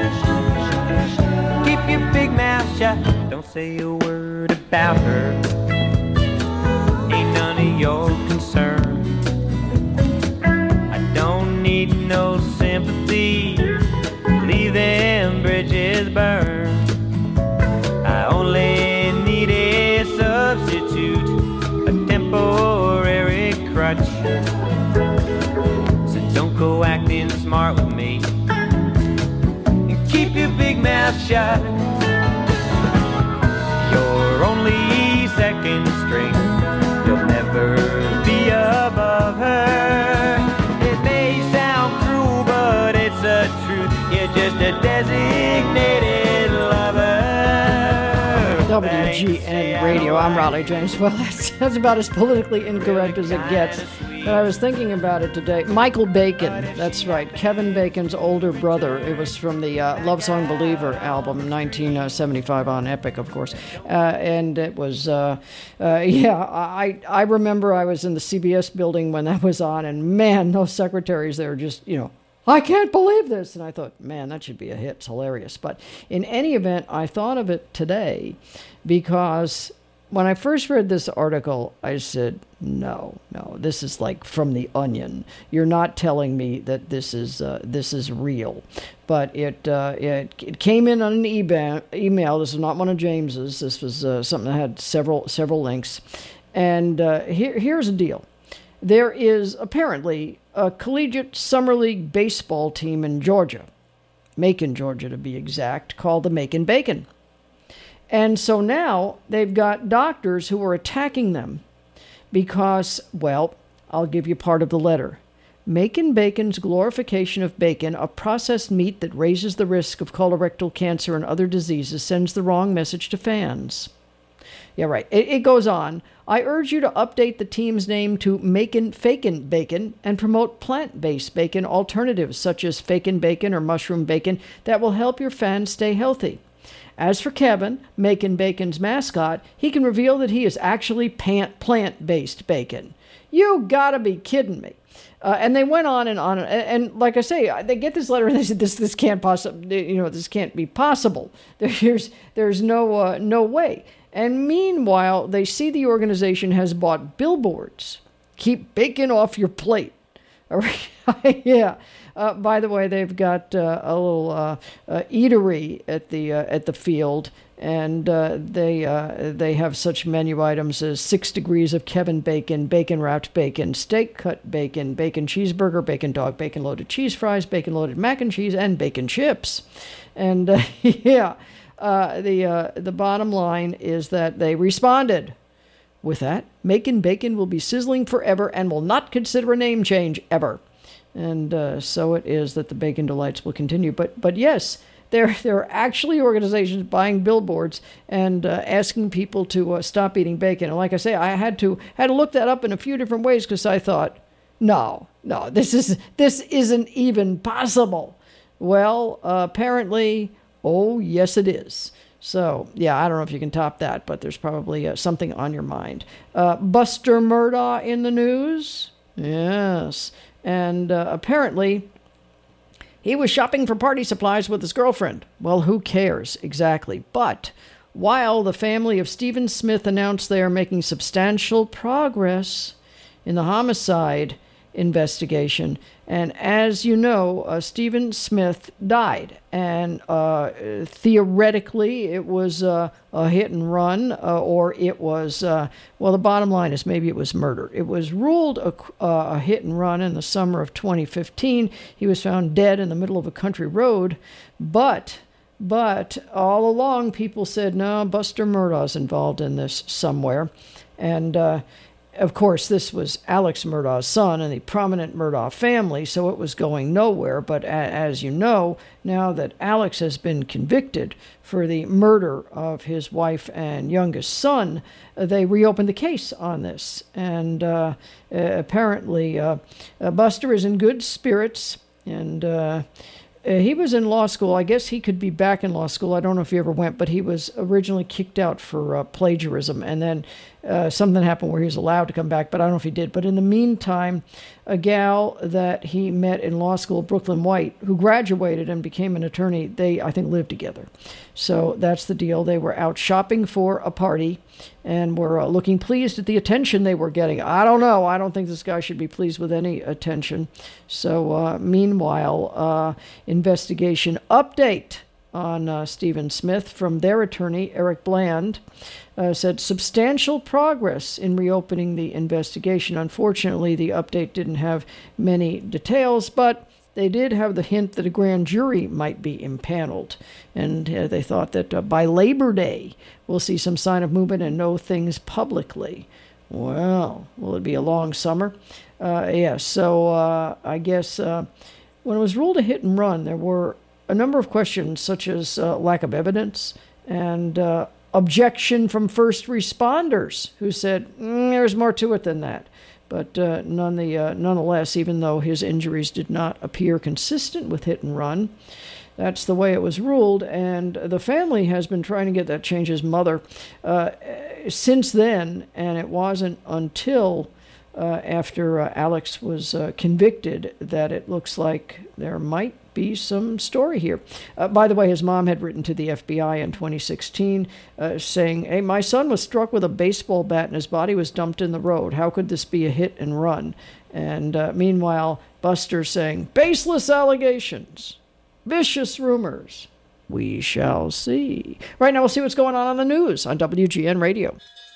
Keep your big mouth shut, don't say a word about her, ain't none of your concern. I don't need no sympathy, leave them bridges burn. I only need a substitute, a temporary crutch. So don't go acting smart with me, keep your big mouth shut. You're only second string, you'll never be above her. It may sound cruel, but it's the truth. You're just a designated lover. WGN Radio. I'm Raleigh James. Well, that's about as politically incorrect as it gets. But I was thinking about it today. Michael Bacon, that's right, Kevin Bacon's older brother. It was from the Love Song Believer album, 1975 on Epic, of course. And it was, I remember I was in the CBS building when that was on, and man, those secretaries, they were just, I can't believe this. And I thought, man, that should be a hit. It's hilarious. But in any event, I thought of it today because when I first read this article, I said, no, this is like from The Onion. You're not telling me that this is real. But it came in on an email. This is not one of James's. This was something that had several links. And here's the deal. There is apparently a collegiate summer league baseball team in Georgia, Macon, Georgia to be exact, called the Macon Bacon. And so now they've got doctors who are attacking them because, well, I'll give you part of the letter. Macon Bacon's glorification of bacon, a processed meat that raises the risk of colorectal cancer and other diseases, sends the wrong message to fans. Yeah, right. It goes on. I urge you to update the team's name to Macon Fakin Bacon and promote plant-based bacon alternatives such as Fakin Bacon or mushroom bacon that will help your fans stay healthy. As for Kevin, Macon Bacon's mascot, he can reveal that he is actually plant-based bacon. You gotta be kidding me. And they went on, and like I say, they get this letter and they said this can't possibly, this can't be possible. There's no way. And meanwhile, they see the organization has bought billboards. Keep bacon off your plate. All right. Yeah. By the way, they've got a little eatery at the field, and they have such menu items as 6 degrees of Kevin Bacon, bacon wrapped bacon, steak cut bacon, bacon cheeseburger, bacon dog, bacon loaded cheese fries, bacon loaded mac and cheese, and bacon chips. And yeah. The bottom line is that they responded. With that, Macon Bacon will be sizzling forever and will not consider a name change ever. And so it is that the Bacon Delights will continue. But yes, there are actually organizations buying billboards and asking people to stop eating bacon. And like I say, I had to look that up in a few different ways because I thought, no, this isn't even possible. Well, apparently, oh yes, it is. So, yeah, I don't know if you can top that, but there's probably something on your mind. Buster Murdaugh in the news? Yes. And apparently, he was shopping for party supplies with his girlfriend. Well, who cares exactly? But while the family of Stephen Smith announced they are making substantial progress in the homicide investigation, and as you know, Stephen Smith died, and theoretically it was a hit and run, or it was, the bottom line is maybe it was murder. It was ruled a hit and run in the summer of 2015. He was found dead in the middle of a country road, but all along people said, no, Buster Murdaugh's involved in this somewhere, and of course, this was Alex Murdaugh's son and the prominent Murdaugh family, so it was going nowhere. But as you know, now that Alex has been convicted for the murder of his wife and youngest son, they reopened the case on this. And apparently, Buster is in good spirits, and he was in law school. I guess he could be back in law school. I don't know if he ever went, but he was originally kicked out for plagiarism, and then something happened where he was allowed to come back, but I don't know if he did. But in the meantime, a gal that he met in law school, Brooklyn White, who graduated and became an attorney, they, I think, lived together. So that's the deal. They were out shopping for a party and were looking pleased at the attention they were getting. I don't know. I don't think this guy should be pleased with any attention. So meanwhile, investigation update on Stephen Smith from their attorney, Eric Bland, said substantial progress in reopening the investigation. Unfortunately, the update didn't have many details, but they did have the hint that a grand jury might be impaneled. And they thought that by Labor Day, we'll see some sign of movement and know things publicly. Well, will it be a long summer? Yes, so I guess when it was ruled a hit and run, there were a number of questions such as lack of evidence and objection from first responders who said, there's more to it than that. But nonetheless, even though his injuries did not appear consistent with hit and run, that's the way it was ruled. And the family has been trying to get that change. His mother since then, and it wasn't until after Alex was convicted that it looks like there might be some story here. By the way, his mom had written to the FBI in 2016 saying, hey, my son was struck with a baseball bat and his body was dumped in the road. How could this be a hit and run? And meanwhile, Buster saying, baseless allegations, vicious rumors. We shall see. Right now, we'll see what's going on the news on WGN Radio.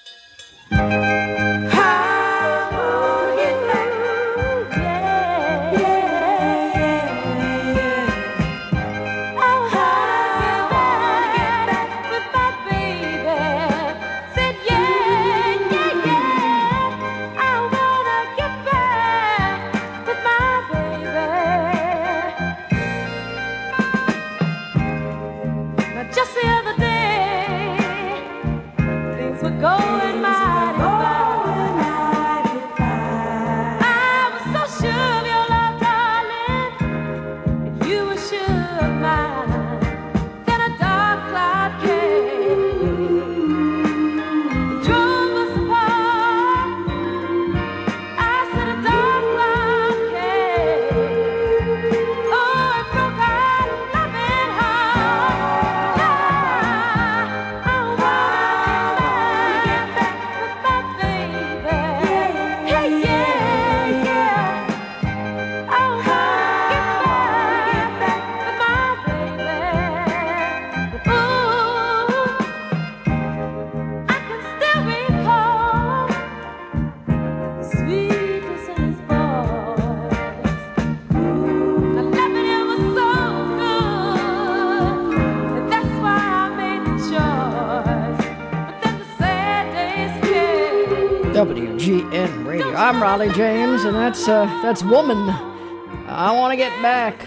WGN Radio. I'm Raleigh James, and that's Woman. I Want to Get Back.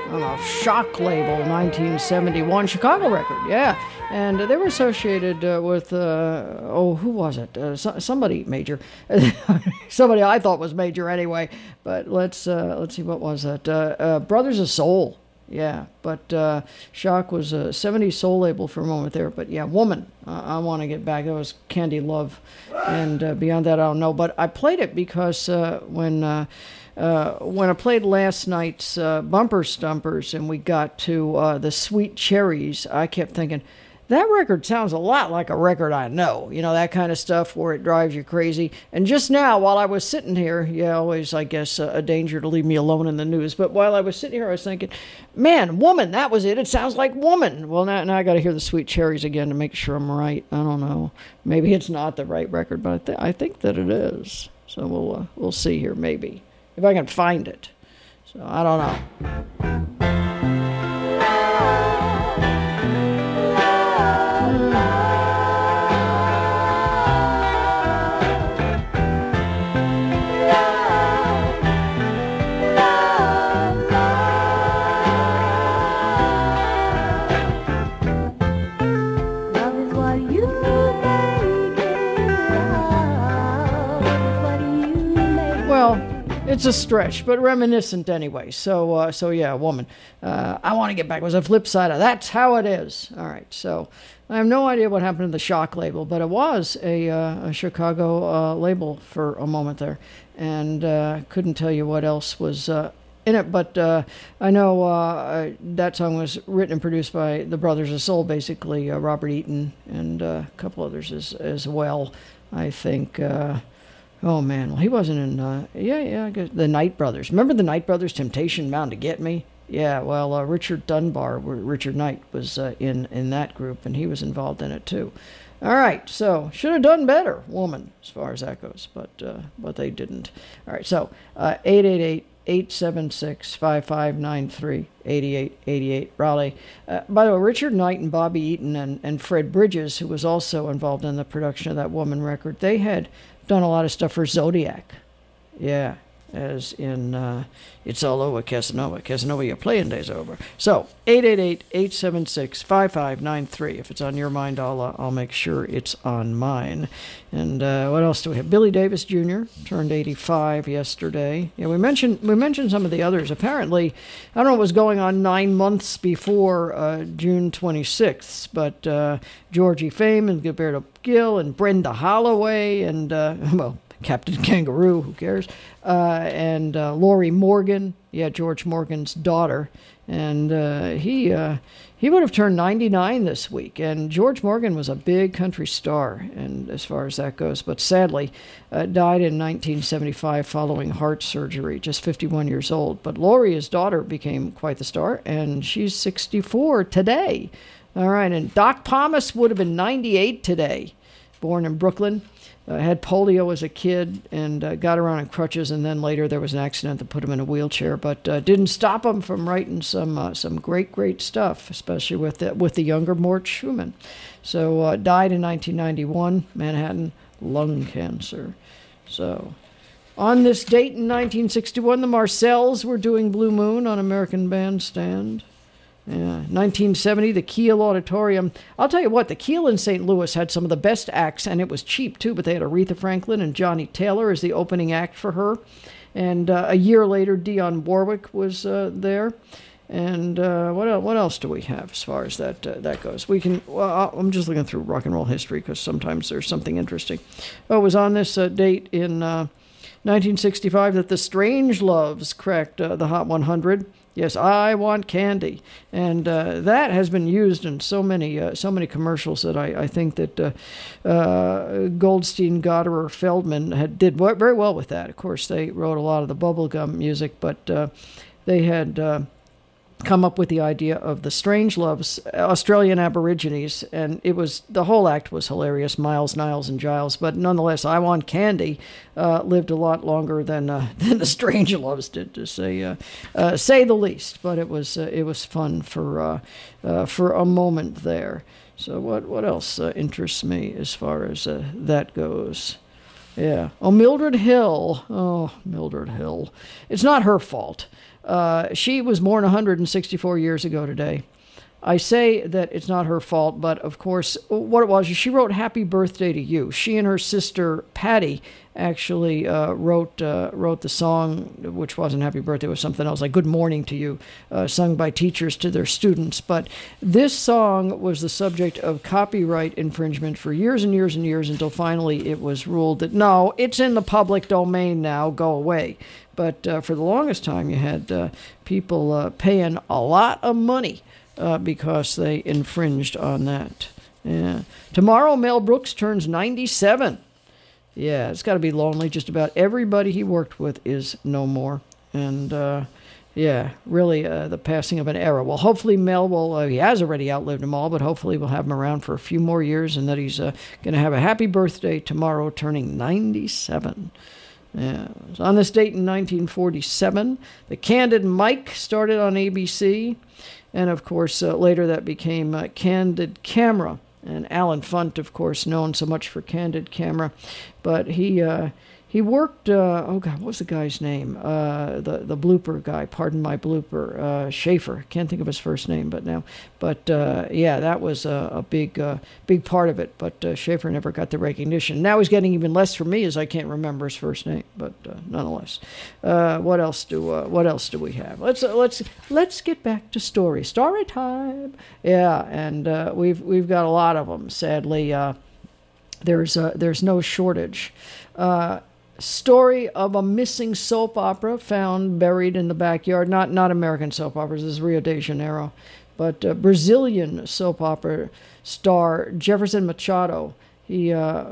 on a Shock label, 1971 Chicago record, yeah. And they were associated with, who was it? Somebody major. Somebody I thought was major anyway. But let's see, what was that? Brothers of Soul. Yeah, but Shock was a 70s soul label for a moment there. But yeah, Woman, I Want to Get Back. That was Candy Love. And beyond that, I don't know. But I played it because when I played last night's Bumper Stumpers and we got to the Sweet Cherries, I kept thinking, that record sounds a lot like a record I know. You know, that kind of stuff where it drives you crazy. And just now, while I was sitting here, always, I guess, a danger to leave me alone in the news. But while I was sitting here, I was thinking, man, Woman, that was it. It sounds like Woman. Well, now I got to hear the Sweet Cherries again to make sure I'm right. I don't know. Maybe it's not the right record, but I think that it is. So we'll see here, maybe, if I can find it. So I don't know. It's a stretch, but reminiscent anyway. So yeah, Woman. I Want to Get Back was a flip side of That's How It Is. All right, so I have no idea what happened to the Shock label, but it was a Chicago label for a moment there, and couldn't tell you what else was in it, but I know that song was written and produced by the Brothers of Soul, basically, Robert Eaton and a couple others as well, I think. Oh, man. Well, he wasn't in, I guess, the Knight Brothers. Remember the Knight Brothers, Temptation Bound to Get Me? Yeah, well, Richard Knight was in that group, and he was involved in it, too. All right, so should have done better, Woman, as far as that goes, but they didn't. All right, so 888-876-5593, 8888, Raleigh. By the way, Richard Knight and Bobby Eaton and Fred Bridges, who was also involved in the production of that Woman record, they had done a lot of stuff for Zodiac. Yeah, as in It's All Over, Casanova. Casanova, your playing day's over. So, 888-876-5593. If it's on your mind, I'll make sure it's on mine. And what else do we have? Billy Davis Jr. turned 85 yesterday. Yeah, we mentioned some of the others. Apparently, I don't know what was going on 9 months before June 26th, but Georgie Fame and Gilberto Gil and Brenda Holloway and, Captain Kangaroo, who cares? And Lori Morgan, George Morgan's daughter. And he would have turned 99 this week. And George Morgan was a big country star, and as far as that goes. But sadly, died in 1975 following heart surgery, just 51 years old. But Lori, his daughter, became quite the star, and she's 64 today. All right, and Doc Pomus would have been 98 today, born in Brooklyn. Had polio as a kid and got around in crutches, and then later there was an accident that put him in a wheelchair, but didn't stop him from writing some great stuff, especially with the younger Mort Schumann. So died in 1991, Manhattan, lung cancer. So on this date in 1961, the Marcells were doing Blue Moon on American Bandstand. Yeah, 1970, the Kiel Auditorium. I'll tell you what, the Kiel in St. Louis had some of the best acts, and it was cheap, too, but they had Aretha Franklin and Johnny Taylor as the opening act for her. And a year later, Dionne Warwick was there. And what else do we have as far as that goes? I'm just looking through rock and roll history because sometimes there's something interesting. It was on this date in 1965 that the Strangeloves cracked the Hot 100. Yes, I Want Candy, and that has been used in so many commercials that I think that Goldstein, Goddard, Feldman did very well with that. Of course, they wrote a lot of the bubblegum music, but they had come up with the idea of the Strangeloves, Australian Aborigines, and the whole act was hilarious, Miles, Niles, and Giles, but nonetheless, I Want Candy lived a lot longer than the Strangeloves did, to say the least. But it was fun for a moment there. So what else interests me as far as that goes? Yeah. Oh, Mildred Hill. Oh, Mildred Hill. It's not her fault. She was born 164 years ago today. I say that it's not her fault, but of course, what it was, she wrote "Happy Birthday to You." She and her sister Patty actually wrote the song, which wasn't "Happy Birthday," it was something else, like "Good Morning to You," sung by teachers to their students. But this song was the subject of copyright infringement for years and years and years, until finally it was ruled that no, it's in the public domain now, go away. But for the longest time, you had people paying a lot of money because they infringed on that. Yeah. Tomorrow, Mel Brooks turns 97. Yeah, it's got to be lonely. Just about everybody he worked with is no more. And, yeah, really the passing of an era. Well, hopefully Mel will, he has already outlived them all, but hopefully we'll have him around for a few more years, and that he's going to have a happy birthday tomorrow, turning 97. Yeah. So on this date in 1947, the Candid Mic started on ABC. And, of course, later that became Candid Camera. And Alan Funt, of course, known so much for Candid Camera. But he worked, what was the guy's name? The blooper guy, pardon my blooper, Schaefer. Can't think of his first name yeah, that was a big part of it. But Schaefer never got the recognition. Now he's getting even less from me, as I can't remember his first name. But nonetheless, what else do we have? Let's get back to story time. Yeah, and we've got a lot of them. Sadly, there's no shortage. Story of a missing soap opera found buried in the backyard. Not American soap operas, this is Rio de Janeiro, but Brazilian soap opera star Jefferson Machado. He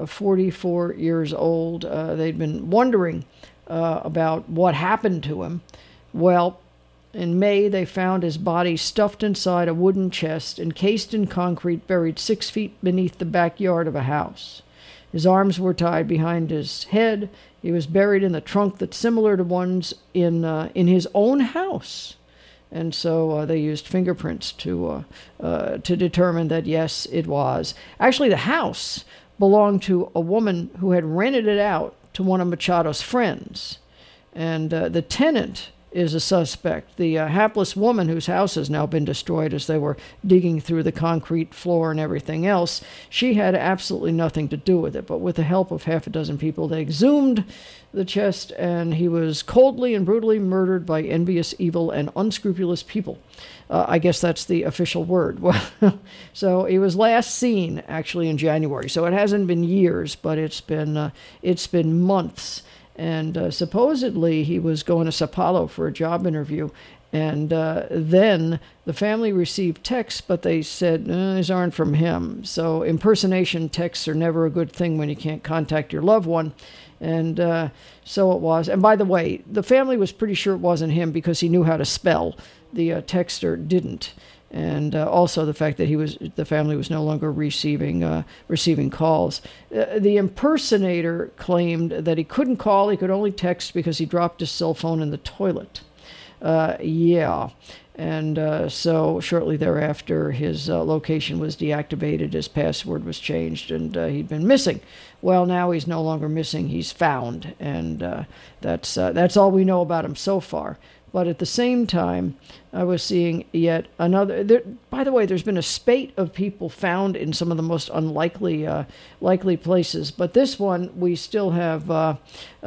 44 years old. They'd been wondering about what happened to him. Well, in May, they found his body stuffed inside a wooden chest, encased in concrete, buried 6 feet beneath the backyard of a house. His arms were tied behind his head. He was buried in the trunk that's similar to ones in his own house. And so they used fingerprints to determine that, yes, it was. Actually, the house belonged to a woman who had rented it out to one of Machado's friends. And the tenant is a suspect. The hapless woman whose house has now been destroyed as they were digging through the concrete floor and everything else, she had absolutely nothing to do with it. But with the help of half a dozen people, they exhumed the chest, and he was coldly and brutally murdered by envious, evil, and unscrupulous people. I guess that's the official word. Well, so he was last seen actually in January. So it hasn't been years, but it's been months. And supposedly he was going to Sao Paulo for a job interview. And then the family received texts, but they said, these aren't from him. So impersonation texts are never a good thing when you can't contact your loved one. And so it was. And by the way, the family was pretty sure it wasn't him because he knew how to spell. The texter didn't. And also the fact that the family was no longer receiving calls. The impersonator claimed that he couldn't call, he could only text because he dropped his cell phone in the toilet. Yeah. And so shortly thereafter, his location was deactivated, his password was changed, and he'd been missing. Well, now he's no longer missing, he's found, and that's all we know about him so far. But at the same time, I was seeing yet another. By the way, there's been a spate of people found in some of the most unlikely likely places. But this one, we still have the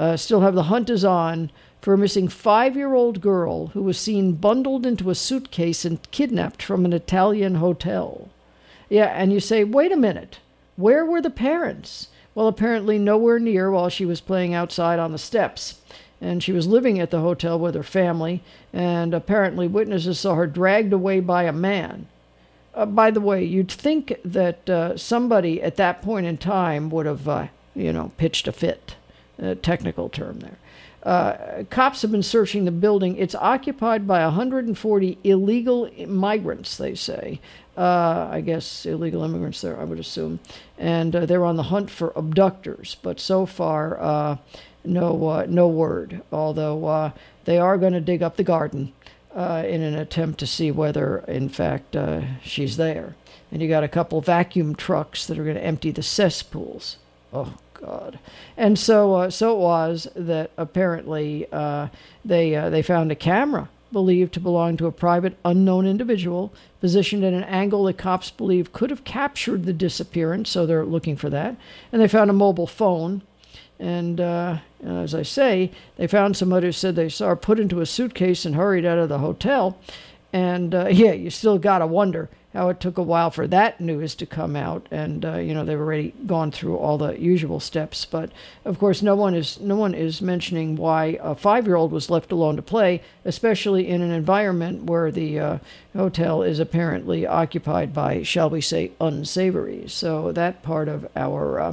hunt is on for a missing 5-year-old girl who was seen bundled into a suitcase and kidnapped from an Italian hotel. Yeah, and you say, wait a minute, where were the parents? Well, apparently nowhere near while she was playing outside on the steps. And she was living at the hotel with her family, and apparently witnesses saw her dragged away by a man. By the way, you'd think that somebody at that point in time would have, pitched a fit, technical term there. Cops have been searching the building. It's occupied by 140 illegal migrants, they say. I guess illegal immigrants there, I would assume. And they're on the hunt for abductors. But so far, no word, although they are going to dig up the garden in an attempt to see whether, in fact, she's there. And you got a couple vacuum trucks that are going to empty the cesspools. Oh, God. And so it was that apparently they found a camera believed to belong to a private, unknown individual, positioned at an angle that cops believe could have captured the disappearance, so they're looking for that. And they found a mobile phone. And as I say, they found somebody who said they saw her put into a suitcase and hurried out of the hotel. And, you still got to wonder how it took a while for that news to come out. And, they've already gone through all the usual steps. But, of course, no one is mentioning why a 5-year-old was left alone to play, especially in an environment where the hotel is apparently occupied by, shall we say, unsavory. So that part of our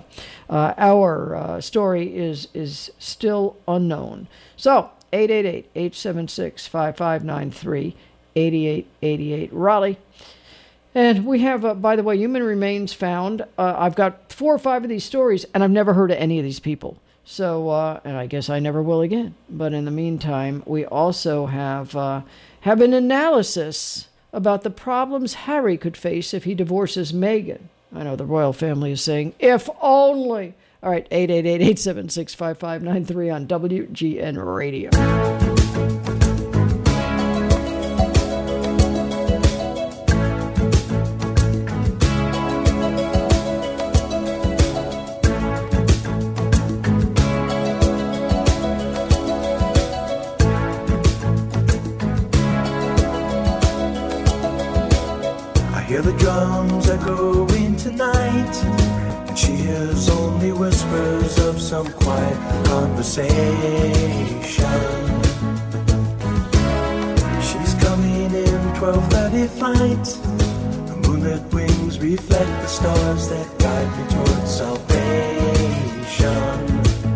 story is still unknown. So 888-876-5593, 8888 Raleigh. And we have, by the way, human remains found. I've got 4 or 5 of these stories, and I've never heard of any of these people. So, and I guess I never will again. But in the meantime, we also have an analysis about the problems Harry could face if he divorces Meghan. I know the royal family is saying, if only. All right, 888-876-5593 on WGN Radio. Hear the drums echoing tonight, and she hears only whispers of some quiet conversation. She's coming in 12:30 flight. The moonlit wings reflect the stars that guide me towards salvation.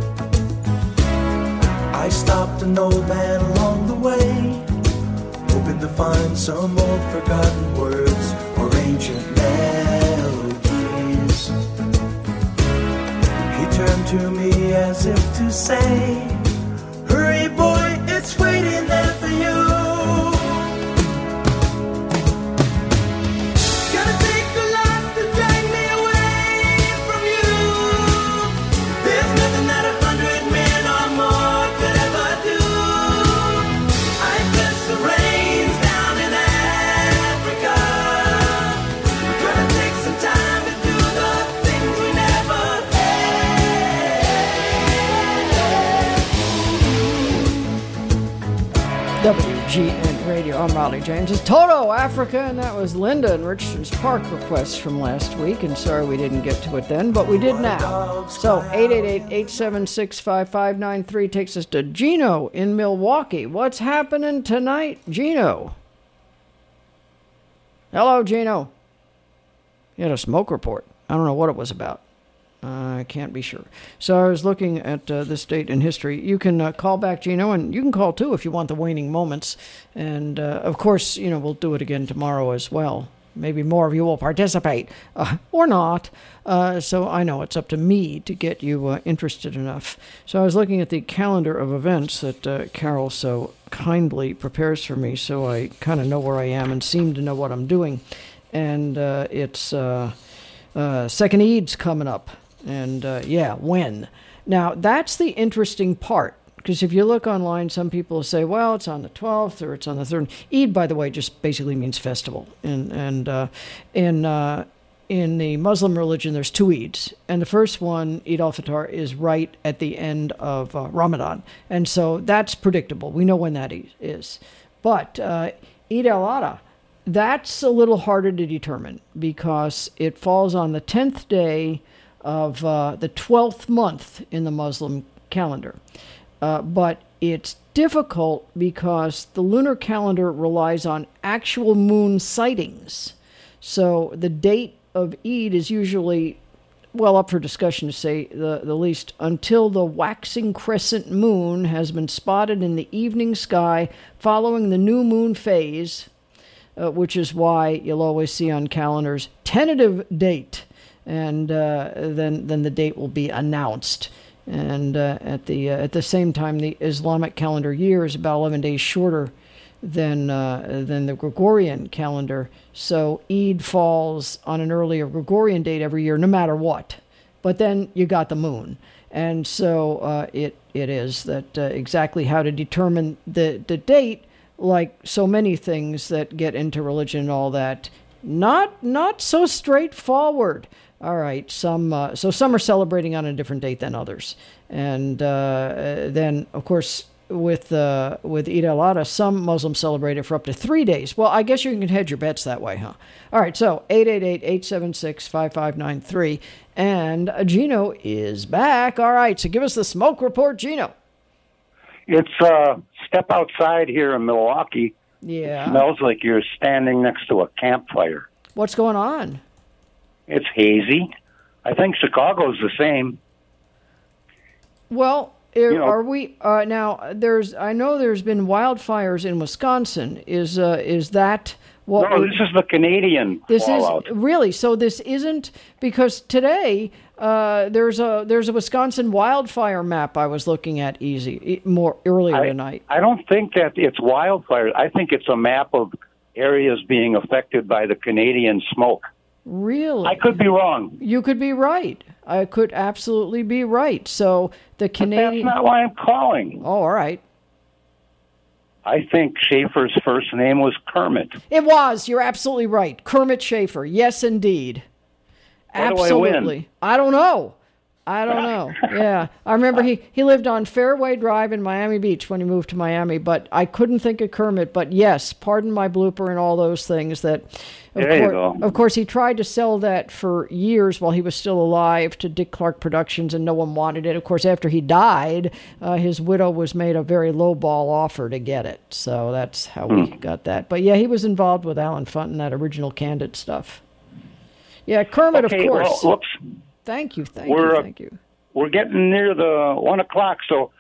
I stopped an old man along the way, hoping to find some old forgotten words or ancient melodies. He turned to me as if to say, hurry boy, it's waiting there for you. Gonna take a lot to drag me away from you. There's nothing that 100 men or more could ever do. I bless the rains down in Africa. We're gonna take some time to do the things we never had. WGN Radio. I'm Raleigh James. It's Toto Africa, and that was Linda and Richards Park requests from last week. And sorry we didn't get to it then, but we did now. So 888-876-5593 takes us to Gino in Milwaukee. What's happening tonight, Gino? Hello, Gino. You had a smoke report. I don't know what it was about. I can't be sure. So I was looking at this date in history. You can call back, Gino, and you can call, too, if you want the waning moments. And, of course, we'll do it again tomorrow as well. Maybe more of you will participate, or not. So I know it's up to me to get you interested enough. So I was looking at the calendar of events that Carol so kindly prepares for me, so I kind of know where I am and seem to know what I'm doing. And it's Second Eid's coming up. And, when? Now, that's the interesting part, because if you look online, some people say, well, it's on the 12th or it's on the 3rd. Eid, by the way, just basically means festival. And in the Muslim religion, there's 2 Eids. And the first one, Eid al-Fitr, is right at the end of Ramadan. And so that's predictable. We know when that is. But Eid al-Adha, that's a little harder to determine because it falls on the 10th day of the 12th month in the Muslim calendar. But it's difficult because the lunar calendar relies on actual moon sightings. So the date of Eid is usually, well, up for discussion to say the least, until the waxing crescent moon has been spotted in the evening sky following the new moon phase, which is why you'll always see on calendars tentative date. And then the date will be announced. And at the same time, the Islamic calendar year is about 11 days shorter than the Gregorian calendar. So Eid falls on an earlier Gregorian date every year, no matter what. But then you got the moon. And so it is that exactly how to determine the date. like so many things that get into religion and all that, not so straightforward. All right, some are celebrating on a different date than others, and then of course with Eid al-Adha, some Muslims celebrate it for up to 3 days. Well, I guess you can hedge your bets that way, huh? All right, so 888-876-5593, and Gino is back. All right, so give us the smoke report, Gino. It's step outside here in Milwaukee. Yeah. It smells like you're standing next to a campfire. What's going on? It's hazy. I think Chicago's the same. Well, are we now? I know there's been wildfires in Wisconsin. Is that what? No, this is the Canadian fallout. Is really so. This isn't because today there's a Wisconsin wildfire map I was looking at earlier tonight. I don't think that it's wildfires. I think it's a map of areas being affected by the Canadian smoke. Really? I could be wrong. You could be right. I could absolutely be right. So the Canadian... But that's not why I'm calling. Oh, all right. I think Schaefer's first name was Kermit. It was. You're absolutely right. Kermit Schaefer. Yes, indeed. Absolutely. Do I win? I don't know. Yeah. I remember he lived on Fairway Drive in Miami Beach when he moved to Miami, but I couldn't think of Kermit. But yes, pardon my blooper and all those things that... Of course, he tried to sell that for years while he was still alive to Dick Clark Productions, and no one wanted it. Of course, after he died, his widow was made a very lowball offer to get it. So that's how we got that. But yeah, he was involved with Alan Funt in that original Candid stuff. Yeah, Kermit, okay, of course. Well, whoops. Thank you. We're getting near the 1 o'clock, so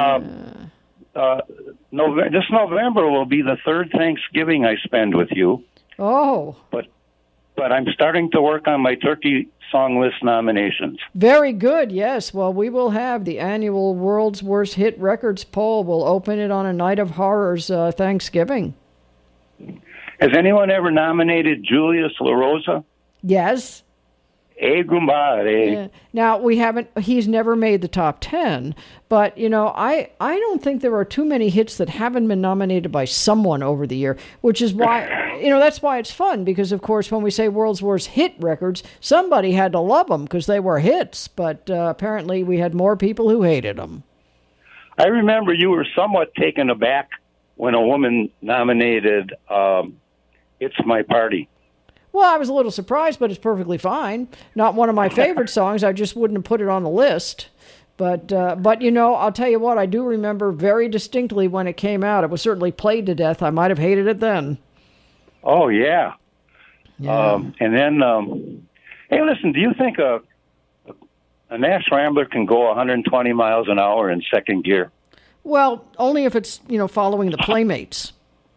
this November will be the third Thanksgiving I spend with you. Oh. But I'm starting to work on my turkey song list nominations. Very good, yes. Well, we will have the annual World's Worst Hit Records poll. We'll open it on a Night of Horrors Thanksgiving. Has anyone ever nominated Julius LaRosa? Yes. Yeah. Now, he's never made the top 10, but, I don't think there are too many hits that haven't been nominated by someone over the year, which is why, that's why it's fun, because, of course, when we say World's Worst Hit Records, somebody had to love them because they were hits, but apparently we had more people who hated them. I remember you were somewhat taken aback when a woman nominated It's My Party. Well, I was a little surprised, but it's perfectly fine. Not one of my favorite songs. I just wouldn't have put it on the list. But I'll tell you what, I do remember very distinctly when it came out. It was certainly played to death. I might have hated it then. Oh, yeah. And then, hey, listen, do you think a Nash Rambler can go 120 miles an hour in second gear? Well, only if it's, following the Playmates.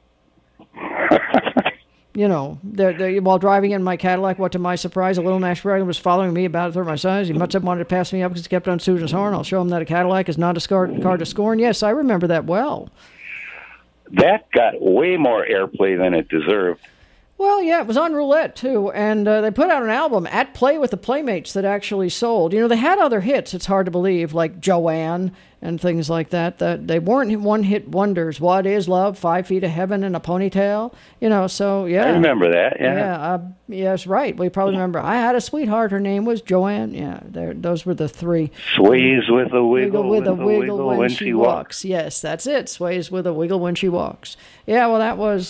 While driving in my Cadillac, what to my surprise, a little Nash Rambler was following me about a third my size. He must have wanted to pass me up because he kept on Susan's horn. I'll show him that a Cadillac is not a car to scorn. Yes, I remember that well. That got way more airplay than it deserved. Well, yeah, it was on roulette, too, and they put out an album, At Play with the Playmates, that actually sold. They had other hits, it's hard to believe, like Joanne and things like that. They weren't one-hit wonders. What is Love? 5 Feet of Heaven and a Ponytail? So, yeah. I remember that, yeah. Yes, right. We probably remember, I had a sweetheart, her name was Joanne. Yeah, those were the three. Sways with a wiggle, with a wiggle when she walks. Yes, that's it. Sways with a wiggle when she walks. Yeah, well, that was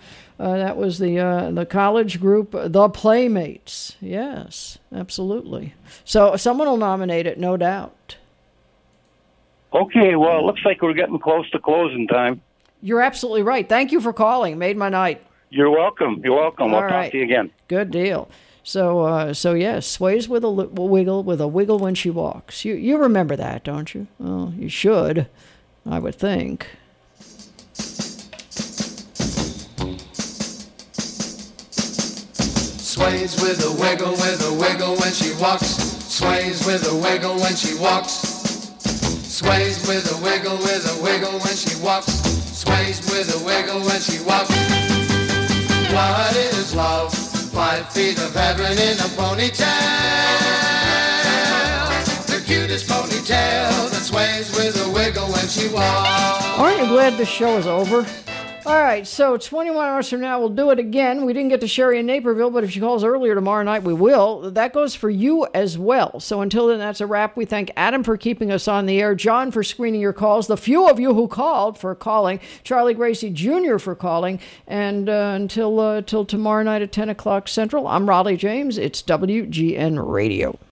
the college group, the Playmates. Yes, absolutely. So someone will nominate it, no doubt. Okay, well, it looks like we're getting close to closing time. You're absolutely right. Thank you for calling. Made my night. You're welcome. We'll talk to you again. Good deal. So yes, sways with a wiggle when she walks. You remember that, don't you? Oh, you should, I would think. Sways with a wiggle when she walks. Sways with a wiggle when she walks. Sways with a wiggle when she walks. Sways with a wiggle when she walks. What is love? 5 feet of heaven in a ponytail. The cutest ponytail that sways with a wiggle when she walks. Aren't you glad this show is over? All right, so 21 hours from now, we'll do it again. We didn't get to Sherry in Naperville, but if she calls earlier tomorrow night, we will. That goes for you as well. So until then, that's a wrap. We thank Adam for keeping us on the air, John for screening your calls, the few of you who called for calling, Charlie Gracie Jr. for calling, and until tomorrow night at 10 o'clock Central, I'm Raleigh James. It's WGN Radio.